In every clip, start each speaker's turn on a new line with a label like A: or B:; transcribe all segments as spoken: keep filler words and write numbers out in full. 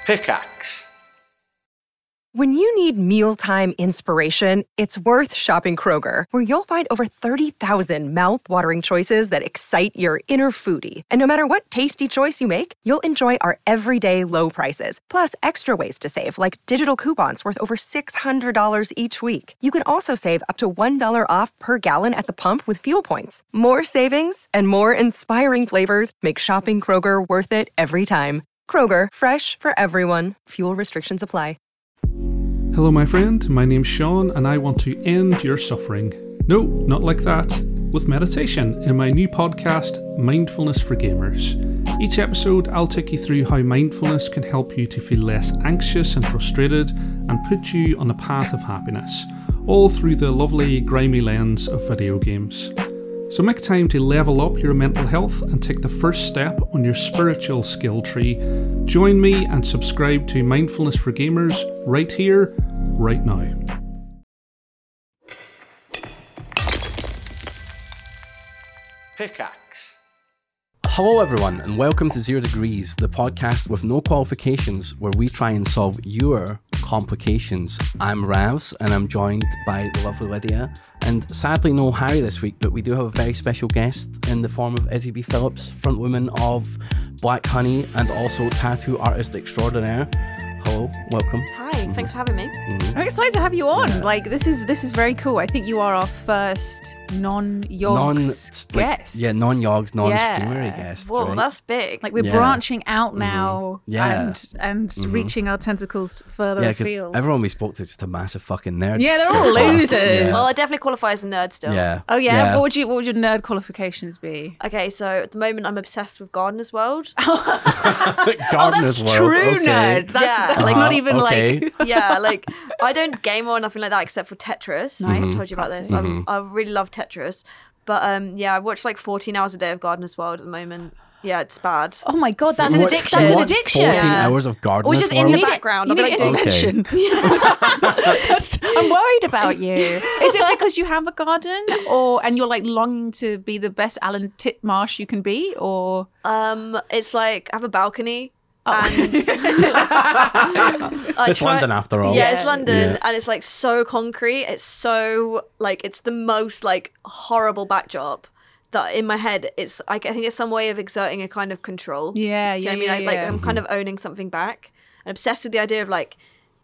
A: Pickaxe.
B: When you need mealtime inspiration, it's worth shopping Kroger, where you'll find over thirty thousand mouth-watering choices that excite your inner foodie. And no matter what tasty choice you make, you'll enjoy our everyday low prices, plus extra ways to save, like digital coupons worth over six hundred dollars each week. You can also save up to one dollar off per gallon at the pump with fuel points. More savings and more inspiring flavors make shopping Kroger worth it every time. Kroger, fresh for everyone. Fuel restrictions apply.
C: Hello, my friend. My name's Sean, and I want to end your suffering. No, not like that. With meditation in my new podcast, Mindfulness for Gamers. Each episode, I'll take you through how mindfulness can help you to feel less anxious and frustrated and put you on the path of happiness, all through the lovely, grimy lens of video games. So make time to level up your mental health and take the first step on your spiritual skill tree. Join me and subscribe to Mindfulness for Gamers right here, right now.
A: Pickaxe.
D: Hello everyone and welcome to Zero Degrees, the podcast with no qualifications where we try and solve your complications. I'm Ravs and I'm joined by the lovely Lydia, and sadly no Harry this week, but we do have a very special guest in the form of Izzy B. Phillips, frontwoman of Black Honey and also tattoo artist extraordinaire. Hello, welcome.
E: Hi, mm-hmm. Thanks for having me.
D: Mm-hmm.
F: I'm excited to have you on.
D: Yeah.
F: Like this is this is very cool. I think you are our first non-yogs
D: non,
F: guest.
D: Like, yeah, non-yogs, non-streamery
F: Yeah.
D: guest.
E: Whoa,
D: right?
E: that's big.
F: Like we're
D: Yeah.
F: branching out now
D: Mm-hmm. Yeah.
F: and and
D: Mm-hmm.
F: reaching our tentacles further
D: Yeah, because
F: afield.
D: everyone we spoke to is just a massive fucking nerd.
F: Yeah, they're all
D: so far.
F: losers.
D: Yeah.
E: Well, I definitely qualify as a nerd still.
D: Yeah.
F: Oh yeah?
D: yeah.
F: What would you what would your nerd qualifications be?
E: Okay, so at the moment I'm obsessed with Gardener's World.
D: Gardener's
F: oh, that's
D: World.
F: true
D: okay.
F: nerd. That's,
E: Yeah.
F: that's
D: Uh-huh,
F: not even
D: okay.
F: like
E: Yeah, like I don't game or nothing like that except for Tetris.
F: Nice.
E: I told you about this.
D: Mhm.
E: I'm, I really love Tetris. But um, yeah, I watch like fourteen hours a day of Gardener's World at the moment. Yeah, it's bad.
F: Oh my god, that's
E: An
F: an
E: addiction.
F: That's an
D: What,
F: addiction.
D: fourteen
E: Yeah.
D: hours of Gardener's
E: Or just in
D: World?
E: the background.
F: You
E: I'll be
F: need
E: like,
F: intervention. That's- I'm worried about you. Is it because you have a garden, or and you're like longing to be the best Alan Titmarsh you can be, or
E: um, it's like I have a balcony.
F: Oh.
E: And I
D: It's
E: try-
D: London after all.
E: Yeah,
F: Yeah.
E: it's London,
D: Yeah.
E: and it's like so concrete. It's so like it's the most like horrible backdrop that in my head it's like I think it's some way of exerting a kind of control.
F: yeah,
E: Do
F: yeah,
E: you know what I mean?
F: yeah,
E: Like,
F: yeah.
E: like I'm kind of owning something back. I'm obsessed with the idea of like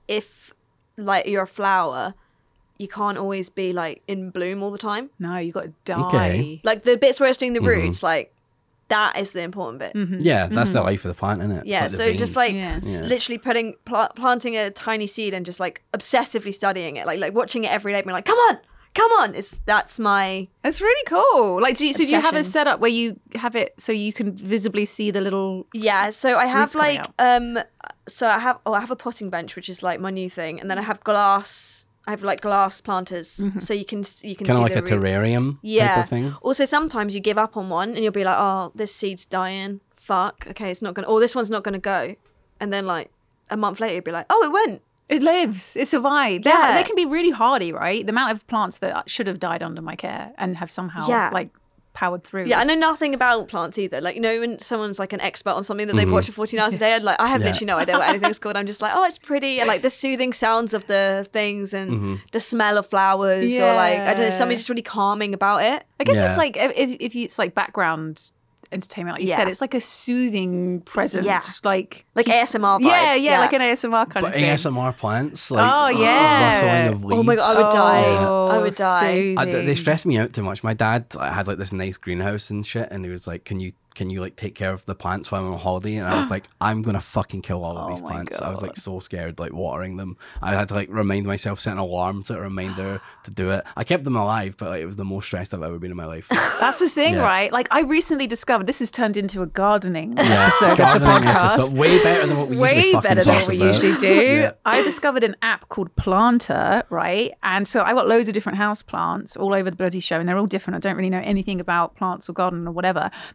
E: if like you're a flower, you can't always be like in bloom all the time.
F: No, you got to die.
D: Okay.
E: Like the bits where it's doing the
D: Mhm.
E: roots, like that is the important bit.
F: Mm-hmm.
D: Yeah, that's the life of the plant, isn't it? It's
E: Yeah,
D: like the
E: so
D: veins.
E: just like
F: Yeah.
E: s-
D: Yeah.
E: literally putting pl- planting a tiny seed and just like obsessively studying it, like like watching it every day, being like, come on, come on. It's that's my
F: It's really cool. Like, do you, so do you have a
E: Obsession.
F: setup where you have it so you can visibly see the little?
E: yeah. So I have
F: Roots coming
E: like um, so I have oh I have a potting bench, which is like my new thing, and then I have glass. I have like glass planters, so you can s- you can
D: kind
E: see
D: of like a
E: the roots.
D: terrarium
E: Yeah.
D: type of thing.
E: Also, sometimes you give up on one and you'll be like, oh, this seed's dying. Fuck. Okay, it's not gonna. Or this one's not gonna go. And then like a month later, you'll be like, oh, it went.
F: It lives. It survived.
E: Yeah.
F: They they can be really hardy, right? The amount of plants that should have died under my care and have somehow
E: Yeah.
F: like powered through.
E: Yeah, I
F: is-
E: know nothing about plants either. Like, you know, when someone's like an expert on something that they've watched for fourteen hours a day, and like, I have
D: Yeah.
E: literally no idea what anything's called. I'm just like, oh, it's pretty. And like the soothing sounds of the things and the smell of flowers, or like, I don't know,
F: Yeah.
E: something just really calming about it.
F: I guess
D: Yeah.
F: it's like if if you, it's like background entertainment, like you
E: Yeah.
F: said, it's like a soothing presence,
E: Yeah.
F: like
E: Like A S M R vibe.
F: yeah, yeah, like an A S M R kind
D: But
F: of thing.
D: A S M R plants, like
F: Oh, yeah.
D: rustling of leaves.
E: Oh my God, I would die. I would die.
D: I,
F: soothing.
D: they stress me out too much. My dad like, had like this nice greenhouse and shit, and he was like, "Can you can you like take care of the plants while I'm on holiday?" And I was like, "I'm gonna fucking kill all of
F: Oh
D: these
F: my
D: plants." I was like
F: God.
D: so scared, like watering them. I had to like remind myself, set an alarm, set a reminder to do it. I kept them alive, but like, it was the most stressed I've ever been in my life.
F: That's the thing,
D: Yeah.
F: right? Like I recently discovered this has turned into a gardening
D: Yeah,
F: episode of the
D: gardening
F: podcast.
D: episode. Way better than what we usually
F: Way
D: fucking
F: better than
D: talk
F: what we
D: about.
F: usually do.
D: Yeah.
F: I discovered an app called Planter, right? And so I got loads of different house plants all over the bloody show, and they're all different. I don't really know anything about plants or gardening or whatever. But this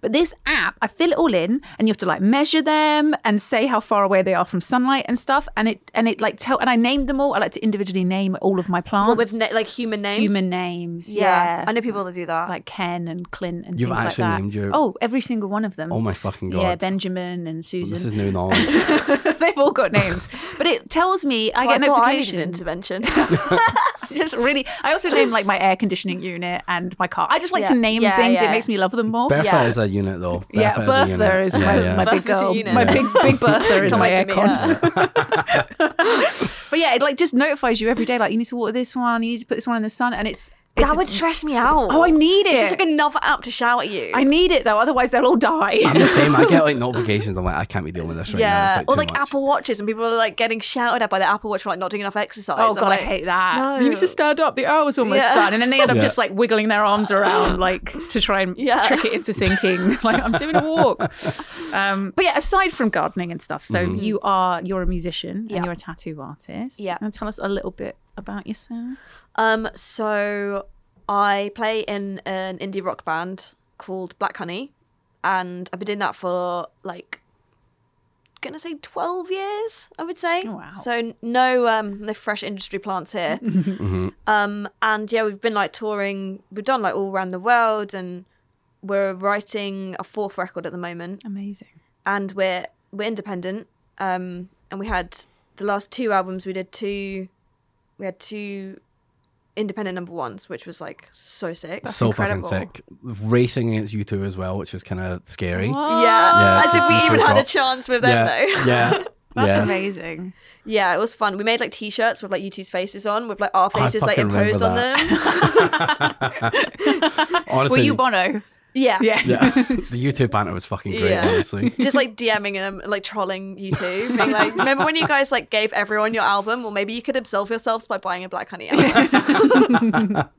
F: app. I fill it all in, and you have to like measure them and say how far away they are from sunlight and stuff. And it and it like tell and I named them all. I like to individually name all of my plants.
E: What, with na- like human names?
F: Human names,
E: Yeah.
F: yeah.
E: I know people that do that.
F: Like Ken and Clint and
D: You've
F: things
D: actually
F: like that.
D: named your-
F: Oh, every single one of them.
D: Oh my fucking god.
F: Yeah, Benjamin and Susan.
D: This is new knowledge.
F: They've all got names. But it tells me, I
E: Well,
F: get
E: I thought I needed
F: notifications.
E: intervention.
F: Just really, I also name like my air conditioning unit and my car. I just like
E: Yeah.
F: to name
E: Yeah,
F: things. It
E: yeah.
F: makes me love them more.
D: Bertha
E: Yeah.
D: is a unit though.
F: Yeah,
D: Bertha
F: Bertha
D: is, a unit.
F: is
D: Yeah,
F: my,
D: yeah.
F: my big
E: Bertha's a
F: girl.
E: unit.
F: My big big Bertha is
E: Come
F: my
E: back to me,
F: aircon.
E: yeah.
F: But yeah, it like just notifies you every day. Like you need to water this one. You need to put this one in the sun, and it's, it's
E: That would stress me out.
F: Oh, I need
E: It's
F: it.
E: just like another app to shout at you.
F: I need it though. Otherwise, they'll all die.
D: I'm the same. I get like notifications. I'm like, I can't be dealing with this right now. It's
E: yeah,
D: like
E: or
D: too
E: like
D: much.
E: Apple Watches, and people are like getting shouted at by the Apple Watch for like not doing enough exercise.
F: Oh
E: I'm
F: god,
E: like,
F: I hate that.
E: no.
F: You need to stand up. The hour's almost
E: Yeah.
F: done, and then they end up
D: Yeah.
F: just like wiggling their arms around, like to try and
E: Yeah.
F: trick it into thinking like I'm doing a walk. Um, but yeah, aside from gardening and stuff, so you are you're a musician
E: Yeah.
F: and you're a tattoo artist.
E: Yeah.
F: And tell us a little bit about yourself.
E: Um, so I play in an indie rock band called Black Honey, and I've been doing that for like, gonna say twelve years, I would say.
F: Oh, wow.
E: So no, um, no fresh industry plants here. Um, and yeah, we've been like touring. We've done like all around the world, and we're writing a fourth record at the moment.
F: Amazing.
E: And we're we're independent. Um, and we had the last two albums. We did two. We had two independent number ones, which was like so sick.
D: so
F: incredible.
D: fucking sick. Racing against you two as well, which was kind of scary.
E: Yeah,
D: Yeah,
E: as if we
D: it's
E: even
D: so
E: had a
D: top.
E: chance with them
D: Yeah,
E: though.
D: yeah,
F: That's
D: yeah.
F: amazing.
E: Yeah, it was fun. We made like t-shirts with like you two's faces on, with like our
D: I
E: faces like
D: fucking
E: imposed on
D: remember
E: them.
D: Honestly,
F: Were you Bono?
E: Yeah.
F: Yeah.
D: yeah, the YouTube banter was fucking great.
E: Yeah.
D: Honestly,
E: Just like DMing them, like trolling you two, being like, remember when you guys like gave everyone your album? Well, maybe you could absolve yourselves by buying a Black Honey album.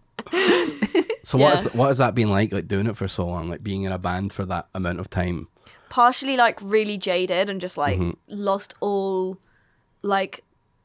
D: so what
E: Yeah.
D: is what has that been like? Like doing it for so long, like being in a band for that amount of time.
E: Partially like really jaded and just like
D: Mm-hmm.
E: lost all like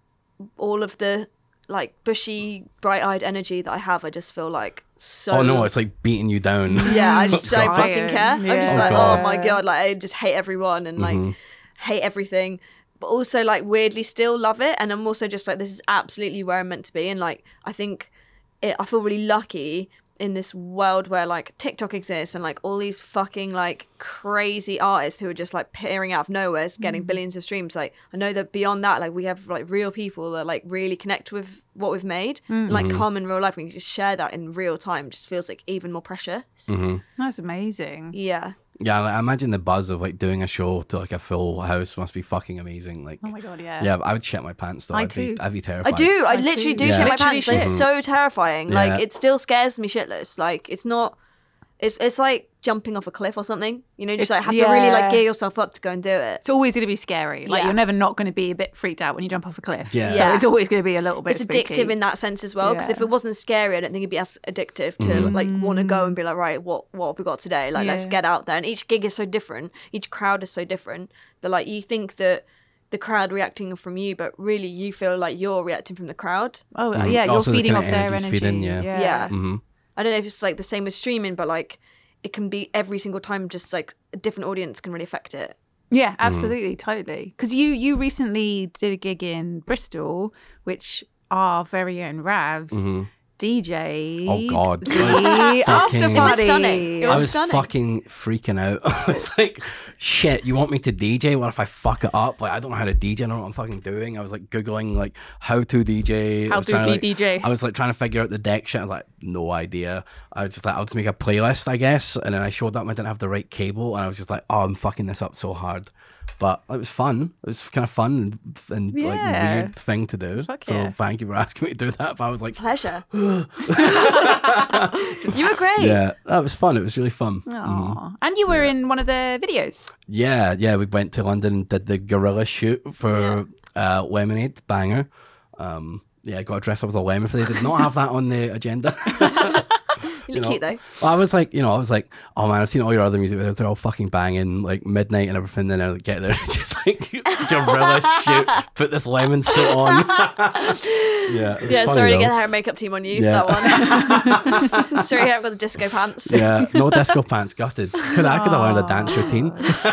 E: all of the like bushy, bright-eyed energy that I have. I just feel like so.
D: Oh no, it's like beating you down.
E: Yeah, I just don't
F: Tired.
E: fucking care. I'm just
F: Yeah.
E: like,
D: Oh,
E: oh,
D: God.
E: my god, like I just hate everyone and like hate everything, but also like weirdly still love it. And I'm also just like, this is absolutely where I'm meant to be. And like, I think it, I feel really lucky in this world where like TikTok exists and like all these fucking like crazy artists who are just like appearing out of nowhere, getting billions of streams. Like I know that beyond that, like we have like real people that like really connect with what we've made and like come in real life and you just share that in real time. Just feels like even more precious.
F: That's amazing.
E: Yeah.
D: Yeah, like, I imagine the buzz of like doing a show to like a full house must be fucking amazing. Like,
F: Oh my god, yeah.
D: yeah, I would shit my pants though.
F: I
D: I'd
F: too.
D: be, I'd be
E: I
D: terrified.
E: do. I,
F: I
E: literally
F: too.
E: do
D: Yeah.
E: shit my
F: Literally
E: pants. It's
F: shit.
E: so terrifying.
D: Yeah.
E: Like it still scares me shitless. Like it's not. It's it's like jumping off a cliff or something. You know, just
F: It's-
E: like have to really
F: yeah.
E: like gear yourself up to go and do it.
F: It's always going to be scary. Like
E: Yeah.
F: you're never not going to be a bit freaked out when you jump off a cliff.
D: Yeah.
F: So
E: Yeah.
F: it's always going to be a little bit
E: It's
F: spooky.
E: addictive in that sense as well. Because
F: Yeah.
E: if it wasn't scary, I don't think it'd be as addictive to like want to go and be like, right, what what have we got today? Like let's
F: Yeah.
E: get out there. And each gig is so different. Each crowd is so different. That like you think that the crowd reacting from you, but really you feel like you're reacting from the crowd.
F: Oh yeah, you're
D: Also, the
F: feeding
D: kind
F: off
D: of
F: their
D: energy's
F: energy.
D: feeding, yeah.
E: Yeah.
D: Mhm.
E: I don't know if it's like the same with streaming, but like it can be every single time. Just like a different audience can really affect it.
F: Yeah, absolutely, totally. Because you you recently did a gig in Bristol, which our very own Ravs D J.
D: Oh, God.
F: The after
D: Fucking-
E: It was
F: party.
E: stunning. It
D: I
E: was
D: was
E: stunning.
D: fucking freaking out. I was like, shit, you want me to D J? What if I fuck it up? Like, I don't know how to D J. I don't know what I'm fucking doing. I was like Googling like how to D J.
F: How
D: I was
F: to
D: trying
F: be
D: like,
F: D J.
D: I was like trying to figure out the deck shit. I was like, no idea. I was just like, I'll just make a playlist, I guess. And then I showed up and I didn't have the right cable. And I was just like, oh, I'm fucking this up so hard. But it was fun. It was kind of fun and, and like
F: Yeah.
D: weird thing to do.
F: Fuck
D: so
F: yeah.
D: thank you for asking me to do that. But I was like,
E: Pleasure. You were great.
D: yeah, that was fun. It was really fun.
F: Aw. And you were in one of the videos.
D: Yeah, yeah, we went to London and did the gorilla shoot for uh, Lemonade, banger. Um, yeah, got dressed up as a lemon. They did not have that on the agenda.
E: You look cute though.
D: Well, I was like, you know, I was like, oh man, I've seen all your other music videos. They're all fucking banging, like Midnight and everything. Then I get there, it's just like gorilla shit. Put this lemon suit on. yeah. It was
E: Yeah,
D: funny,
E: sorry to
D: though.
E: get the hair and makeup team on you
D: Yeah.
E: for that one. Sorry, I haven't got the disco pants.
D: Yeah, no disco pants. Gutted. Could I could have learned a dance routine.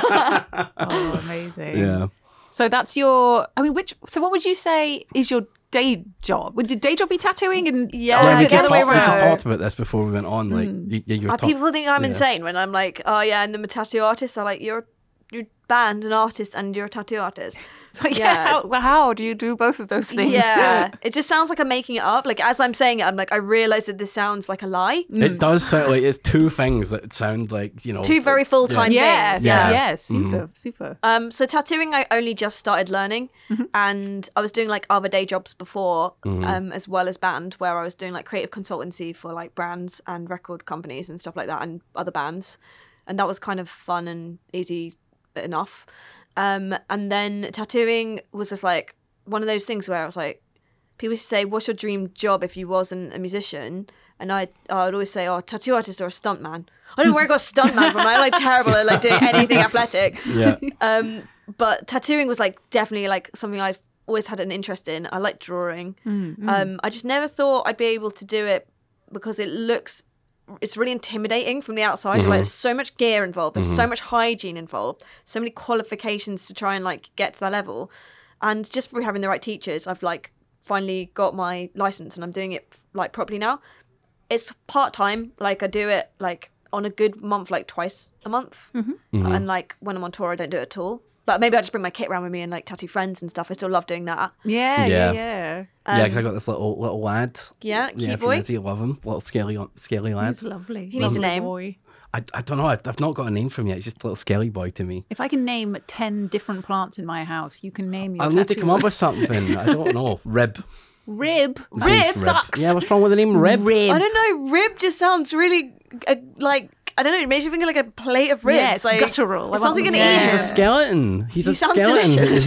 F: Oh, amazing.
D: Yeah.
F: So that's your. I mean, which? So what would you say is your day job? Would your day job be tattooing? And
E: Yeah,
F: or
D: Yeah,
F: is
D: we
F: it the
D: just,
F: other way
D: talked, we just
F: around?
D: talked about this before we went on. Like, you, you, you're
E: Uh,
D: talk-
E: people think I'm
D: yeah.
E: insane when I'm like, oh yeah, and I'm a tattoo artist. I'm like, you're you're band, an artist, and you're a tattoo artist.
F: yeah.
E: Yeah.
F: How, well, how do you do both of those things?
E: Yeah, it just sounds like I'm making it up. Like as I'm saying it, I'm like, I realize that this sounds like a lie.
D: It does sound like it's two things that sound like, you know.
E: Two very full time
F: Yes.
E: things.
F: Yeah.
D: Yeah.
F: Yeah. Super. Super.
E: Um, so tattooing, I only just started learning, and I was doing like other day jobs before, um, as well as band, where I was doing like creative consultancy for like brands and record companies and stuff like that, and other bands, and that was kind of fun and easy enough. Um, and then tattooing was just like one of those things where I was like, people used to say, "What's your dream job if you wasn't a musician?" And I, I would always say, "Oh, tattoo artist or a stuntman." I don't know where I got stuntman from. I'm like terrible at like doing anything athletic.
D: Yeah.
E: Um, but tattooing was like definitely like something I've always had an interest in. I like drawing. Um, I just never thought I'd be able to do it because it looks, it's really intimidating from the outside. Like there's so much gear involved. There's so much hygiene involved. So many qualifications to try and like get to that level. And just through having the right teachers, I've like finally got my license and I'm doing it like properly now. It's part time. Like I do it like on a good month, like twice a month. And like when I'm on tour, I don't do it at all. But maybe I just bring my kit around with me and like tattoo friends and stuff. I still love doing that.
F: Yeah.
D: Yeah.
F: Yeah. Yeah.
D: yeah, because I got this little little lad.
E: Yeah, cute
D: yeah,
E: boy.
D: from Izzy, love him. Little scaly, scaly lad.
F: He's lovely.
E: He needs a
F: Lovely
E: name.
F: boy.
D: I, I don't know. I've, I've not got a name for him yet. He's just a little scaly boy to me.
F: If I can name ten different plants in my house, you can name your
D: I'll need to
F: tattoo.
D: come up with something. I don't know. Rib.
F: Rib.
E: Rib?
F: sucks.
D: Yeah, what's wrong with the name Rib?
F: Rib.
E: I don't know. Rib just sounds really uh, like, I don't know. It makes you think of like a plate of ribs.
F: Yeah, it's
E: like,
F: guttural. I
E: It sounds like
F: want
E: an
F: them-
E: ear.
F: Yeah.
D: He's a skeleton. He's
E: He
D: a
E: sounds
D: skeleton.
E: delicious.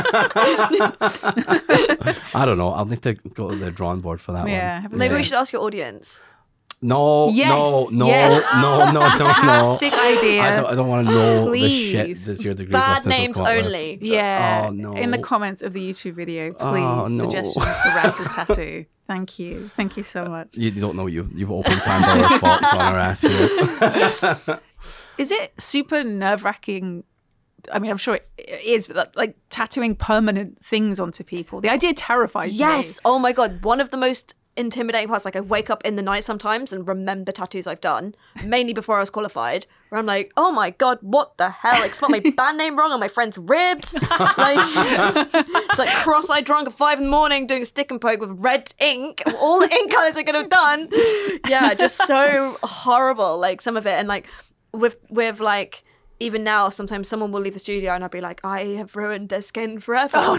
D: I don't know. I'll need to go to the drawing board for that
F: Yeah,
D: one.
F: have a
E: Maybe
F: Yeah.
E: we should ask your audience.
D: No,
F: Yes,
D: no, no,
F: yes.
D: no, no, no, no.
F: Fantastic idea.
D: I don't, I don't want to know the shit
F: Please.
D: that your degrees
E: Bad
D: listeners will
E: names
D: come up with.
E: only.
F: Yeah.
D: Oh, no.
F: In the comments of the YouTube video, please,
D: Oh, no.
F: suggestions for Rav's tattoo. Thank you. Thank you so much.
D: You, you don't know you you've opened Pandora's box on our ass here.
F: Is it super nerve wracking? I mean, I'm sure it is, but that, like tattooing permanent things onto people. The idea terrifies me.
E: Yes. Oh my God. One of the most intimidating parts, like I wake up in the night sometimes and remember tattoos I've done, mainly before I was qualified, where I'm like, oh my God, what the hell? Like, spelled my band name wrong on my friend's ribs. Like, it's like cross-eyed drunk at five in the morning doing a stick and poke with red ink, all the ink colors I could have done. Yeah, just so horrible, like some of it. And like with, with like, even now, sometimes someone will leave the studio and I'll be like, I have ruined their skin forever. Oh,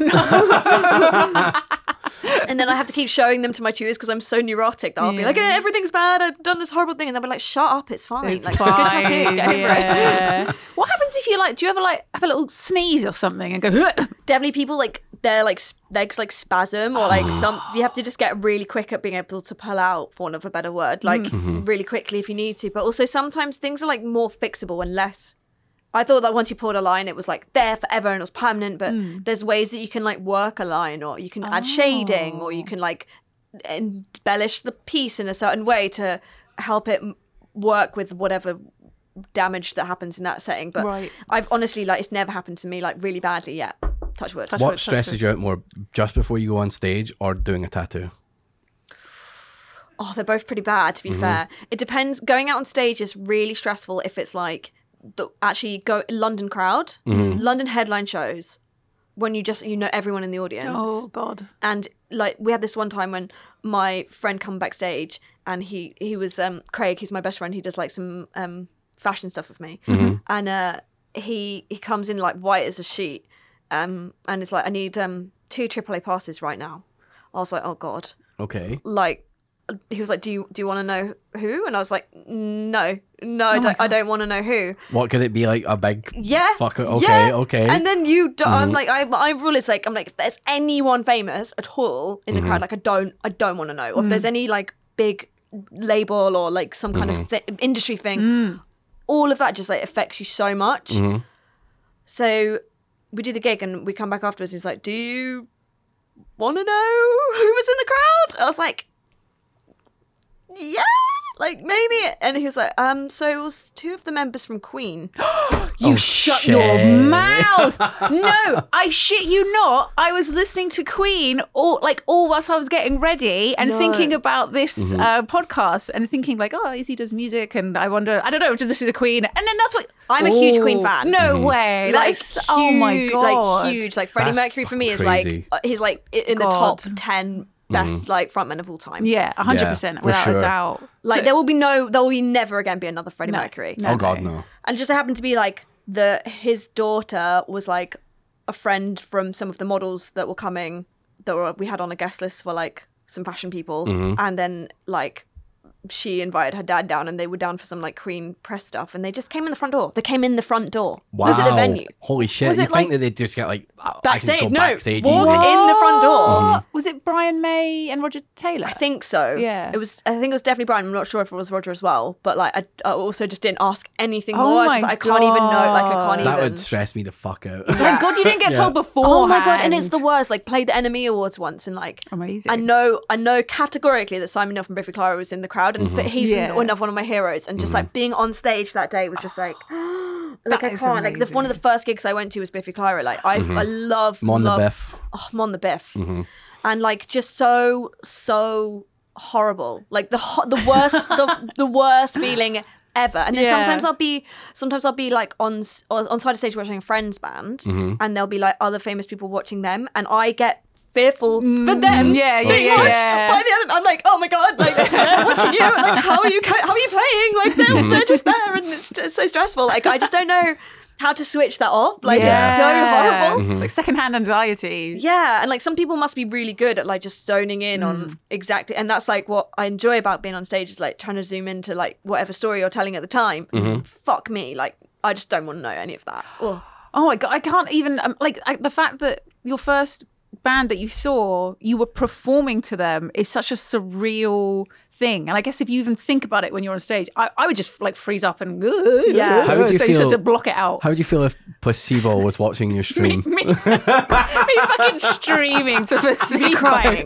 E: no. And then I have to keep showing them to my tutors because I'm so neurotic that I'll be like,
F: Yeah.
E: eh, everything's bad. I've done this horrible thing. And they'll be like, shut up. It's fine.
F: It's
E: like, it's a good
F: fine,
E: tattoo. Get over it.
F: yeah. What happens if you like? Do you ever like have a little sneeze or something and go?
E: Definitely people like their like s- legs like spasm or like some, you have to just get really quick at being able to pull out, for want of a better word, like really quickly if you need to. But also sometimes things are like more fixable and less. I thought that once you pulled a line, it was like there forever and it was permanent. But there's ways that you can like work a line, or you can add shading, or you can like embellish the piece in a certain way to help it m- work with whatever damage that happens in that setting. But
F: Right.
E: I've honestly like it's never happened to me like really badly yet. Touch wood.
F: Touch
D: What
F: wood, touch
D: stresses
F: wood.
D: you out more, just before you go on stage or doing a tattoo?
E: Oh, they're both pretty bad, to be fair. It depends. Going out on stage is really stressful if it's like the actually go London crowd, London headline shows, when you just you know everyone in the audience.
F: Oh God.
E: And like we had this one time when my friend come backstage and he he was um Craig, he's my best friend. He does like some um fashion stuff with me, and uh he he comes in like white as a sheet, um and it's like I need um two triple A passes right now. I was like, oh God.
D: Okay.
E: Like he was like, do you do you want to know who? And I was like, no, no, I don't. I don't want to know who.
D: What could it be, like a big
E: Yeah,
D: fucker? Okay,
E: yeah.
D: okay.
E: And then you, do, I'm like, I, my rule is like, I'm like, if there's anyone famous at all in the crowd, like I don't, I don't want to know. Or if there's any like big label or like some kind
D: Mm-hmm.
E: of th- industry thing. All of that just like affects you so much.
D: Mm-hmm.
E: So we do the gig and we come back afterwards. He's like, "Do you want to know who was in the crowd?" I was like, "Yeah, like maybe." And he was like, "Um, so it was two of the members from Queen."
F: You
D: Oh,
F: shut
D: shit.
F: your mouth. No, I shit you not. I was listening to Queen all like all whilst I was getting ready and
E: No.
F: thinking about this
D: Mm-hmm.
F: uh, podcast and thinking like, oh, Izzy does music, and I wonder, I don't know, just listen to Queen, and then that's what
E: I'm a huge
F: Oh,
E: Queen fan.
F: No way,
E: Like
F: That's, oh my
E: huge-
F: god,
E: like huge. Like Freddie
D: That's
E: Mercury for me is
D: crazy.
E: like uh, he's like i- in the
F: God.
E: top ten best like frontmen of all time.
F: Yeah, a hundred
D: Yeah,
F: percent,
D: for
F: without
D: sure.
F: a doubt.
E: Like
F: So-
E: there will be no, there will be never again be another Freddie
F: No,
E: Mercury.
F: no.
D: Oh God, no.
E: And just so happened to be like the his daughter was like a friend from some of the models that were coming that were we had on a guest list for like some fashion people,
D: Mm-hmm.
E: and then like she invited her dad down and they were down for some like Queen press stuff and they just came in the front door. They came in the front door.
D: Wow.
E: Was it the venue?
D: Holy shit!
F: Was
D: You
F: it
D: think
F: like-
D: that they'd just get like I- I can
E: Backstage?
D: go
E: No,
D: backstage
E: walked
D: easy.
E: in the front door.
F: What? Was it Brian May and Roger Taylor?
E: I think so.
F: Yeah.
E: It was. I think it was definitely Brian. I'm not sure if it was Roger as well. But like, I, I also just didn't ask anything
F: Oh
E: more. I, was
F: my
E: just, I can't even know. Like, I can't
D: That
E: even.
D: would stress me the fuck out.
F: Thank God you didn't get
D: Yeah.
F: told before.
E: Oh my god! And it's the worst. Like, played the N M E Awards once, and like,
F: Amazing.
E: I know, I know categorically that Simon Neil from Biffy Clyro was in the crowd, and
D: Mm-hmm.
E: he's
F: Yeah.
E: another one of my heroes. And just like being on stage that day was just like, like
F: That
E: I
F: is
E: can't. Like, the, one of the first gigs I went to was Biffy Clyro. Like, I, I love,
D: Mon the
E: love,
D: Biff.
E: oh, Mon the Biff, and like just so so horrible. Like the ho- the worst the the worst feeling ever. And then
F: Yeah.
E: sometimes I'll be sometimes I'll be like on s- on on side of stage watching a friend's band, and there'll be like other famous people watching them, and I get fearful for them.
F: yeah, yeah,
E: being
F: yeah,
E: watched
F: yeah.
E: By the other, I'm like, oh my god, like they're watching you. Like, how are you? co- How are you playing? Like they're, they're just there, and it's, it's so stressful. Like I just don't know how to switch that off. Like it's so horrible.
F: Like secondhand anxiety.
E: Yeah, and like some people must be really good at like just zoning in
F: Mm.
E: on exactly, and that's like what I enjoy about being on stage is like trying to zoom into like whatever story you're telling at the time.
F: Mm-hmm.
E: Fuck me, like I just don't want to know any of that. Ugh.
F: Oh my god, I can't even um, like I, the fact that your first band that you saw, you were performing to them is such a surreal thing. And I guess if you even think about it when you're on stage, I, I would just like freeze up and
E: Yeah.
D: How would you
F: so you just
D: feel-
F: had to block it out.
D: How would you feel if Placebo was watching your stream?
F: me, me fucking streaming to Placebo.
E: crying.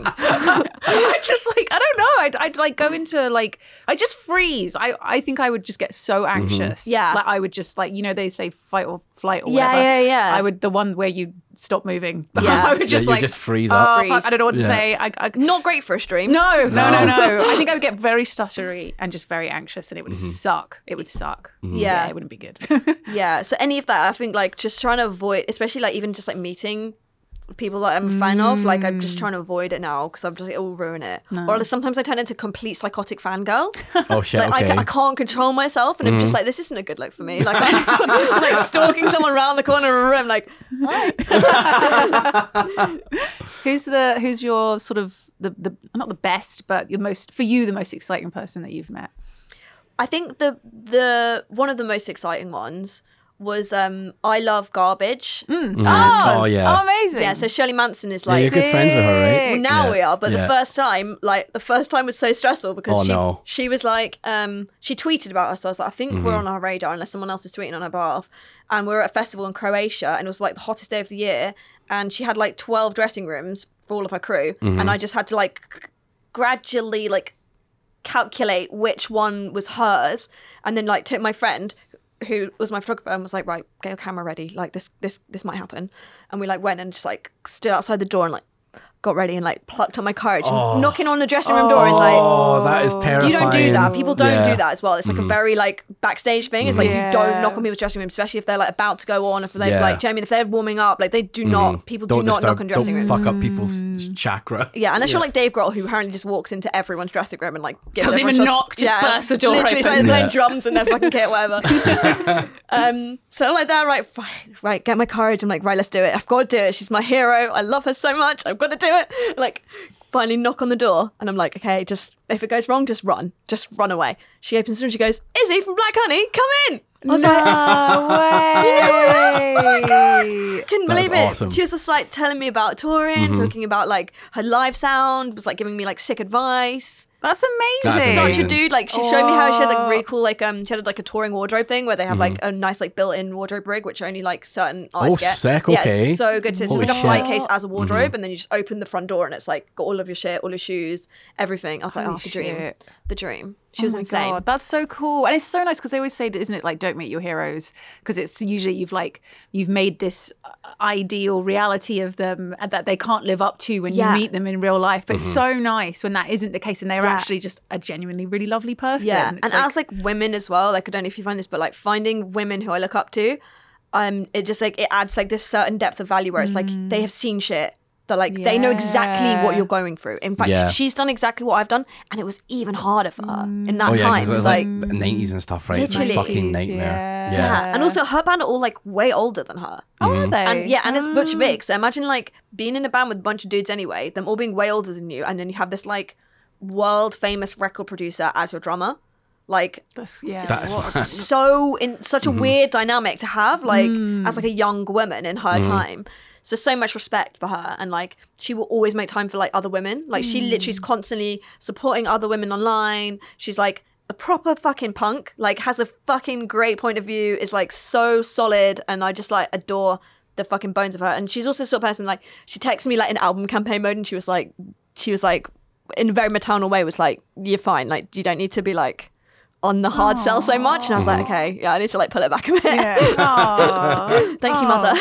F: I just like I don't know. I'd, I'd like go into like I just freeze. I I think I would just get so anxious.
E: Yeah.
F: like I would just like you know they say fight or flight or
E: Yeah,
F: whatever.
E: yeah, yeah.
F: I would the one where you stop moving.
E: Yeah.
F: I would just
D: you
F: like
D: just freeze
F: oh,
D: up.
F: fuck,
E: Freeze.
F: I don't know what to
D: Yeah.
F: say. I, I
E: Not great for a stream.
F: no, no, no, no. I think I would get very stuttery and just very anxious, and it would suck. It would suck.
E: Yeah.
F: it wouldn't be good.
E: Yeah, so any of that, I think like just trying to avoid, especially like even just like meeting people that I'm a fan of, like I'm just trying to avoid it now because I'm just it will ruin it. Or like, sometimes I turn into complete psychotic fangirl.
D: Oh shit!
E: Like
D: okay.
E: I, I can't control myself, and I'm just like, this isn't a good look for me. Like I'm like stalking someone around the corner of a room, like, hi.
F: Who's the who's your sort of the, the not the best, but your most for you the most exciting person that you've met?
E: I think the the one of the most exciting ones was um I Love Garbage.
F: Oh,
D: Oh, yeah.
F: amazing.
E: Yeah, so Shirley Manson is
D: Yeah,
E: like
D: you're good friends with her, right?
E: well, now
D: Yeah.
E: we are, but
D: Yeah.
E: the first time, like the first time was so stressful because
D: Oh,
E: she
D: no.
E: she was like, um, she tweeted about us. So I was like, I think
D: Mm-hmm.
E: we're on our radar unless someone else is tweeting on her behalf. And we were at a festival in Croatia, and it was like the hottest day of the year. And she had like twelve dressing rooms for all of her crew,
D: Mm-hmm.
E: and I just had to like c- gradually like calculate which one was hers, and then like took my friend who was my photographer and was like, right, get your camera ready, like this this this might happen. And we like went and just like stood outside the door and like got ready and like plucked on my courage and knocking on the dressing room door is like,
D: Oh, that is terrifying.
E: you don't do that. People don't
D: Yeah.
E: do that as well. It's like a very like backstage thing. It's like
F: Yeah.
E: you don't knock on people's dressing rooms, especially if they're like about to go on, if they've
D: Yeah.
E: like, do you know what I mean? If they're warming up, like they do not, people do
D: Don't
E: not
D: disturb-
E: knock on dressing
D: don't
E: rooms.
D: fuck up people's chakra.
E: Yeah, unless you're like Dave Grohl, who apparently just walks into everyone's dressing room and like gives
F: Doesn't
E: everyone
F: even
E: shots-
F: knock, just bursts the door
E: Literally, it's like
F: open.
E: they're playing
D: Yeah.
E: drums in their fucking kit, whatever. um, so I'm like there, right, right, right, get my courage. I'm like, right, let's do it. I've got to do it. She's my hero. I love her so much. I've got to do it. Like, finally knock on the door, and I'm like, okay, just if it goes wrong, just run, just run away. She opens the door and she goes, Izzy from Black Honey, come in. I was like,
F: way.
E: oh my god, couldn't
D: That's
E: believe it.
D: awesome.
E: She was just like telling me about touring, talking about like her live sound, was like giving me like sick advice.
F: That's amazing.
D: That's
E: Such
D: amazing.
E: a dude. Like she showed me how she had like
F: Oh.
E: really cool like um she had like a touring wardrobe thing where they have like a nice like built-in wardrobe rig which only like certain artists
D: Oh,
E: get.
D: sick,
E: Yeah,
D: okay.
E: it's so good. So it's
D: Holy
E: just like a flight
D: shit.
E: case as a wardrobe, and then you just open the front door and it's like got all of your shit, all your shoes, everything. I was like,
F: Holy
E: oh, the dream,
F: shit.
E: the dream. She
F: Oh
E: was
F: my
E: insane.
F: God, that's so cool, and it's so nice because they always say, isn't it, like don't meet your heroes, because it's usually you've like you've made this ideal reality of them and that they can't live up to when
E: Yeah.
F: you meet them in real life. But it's so nice when that isn't the case and they're
E: Yeah.
F: actually just a genuinely really lovely person.
E: Yeah,
F: It's
E: and
F: like,
E: as like women as well, like I don't know if you find this, but like finding women who I look up to, um, it just like it adds like this certain depth of value where it's like they have seen shit. That like they know exactly what
F: Yeah.
E: you're going through. In fact,
D: Yeah.
E: she's done exactly what I've done, and it was even harder for her in that
D: Oh yeah,
E: time.
D: because it
E: It's
D: was
E: like,
D: like nineties and stuff, right? It's a
E: Literally.
D: fucking nightmare.
F: Yeah.
D: Yeah.
E: yeah, and also her band are all like way older than her.
F: oh, are they?
E: And yeah, and it's Butch
F: Ah.
E: Vig. So imagine like being in a band with a bunch of dudes anyway, them all being way older than you, and then you have this like world famous record producer as your drummer. Like
F: That's, yeah.
D: That's-
E: so in such a weird dynamic to have, like as like a young woman in her time. So so much respect for her, and like she will always make time for like other women. Like she literally is constantly supporting other women online. She's like a proper fucking punk. Like has a fucking great point of view. Is like so solid, and I just like adore the fucking bones of her. And she's also the sort of person like she texted me like in album campaign mode, and she was like, she was like in a very maternal way was like, you're fine. Like you don't need to be like on the hard sell so much. And I was like, okay, yeah, I need to like pull it back a bit.
F: Yeah. Aw.
E: Thank you, mother.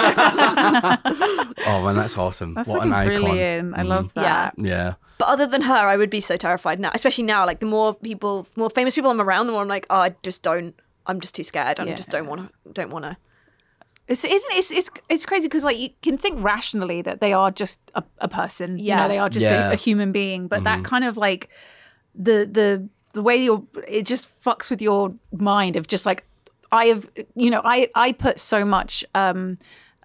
D: Oh man, that's awesome.
F: That's
D: what
F: fucking
D: an icon.
F: brilliant. I love that.
D: Yeah.
E: But other than her, I would be so terrified now, especially now. Like the more people, more famous people I'm around, the more I'm like, oh, I just don't. I'm just too scared. I
F: Yeah.
E: just don't want to. Don't want to.
F: It's it's it's it's, it's crazy because like you can think rationally that they are just a, a person. You
E: Yeah.
F: know, they are just
D: Yeah.
F: a, a human being. But that kind of like the the the way you're, it just fucks with your mind of just like I have, you know, I I put so much um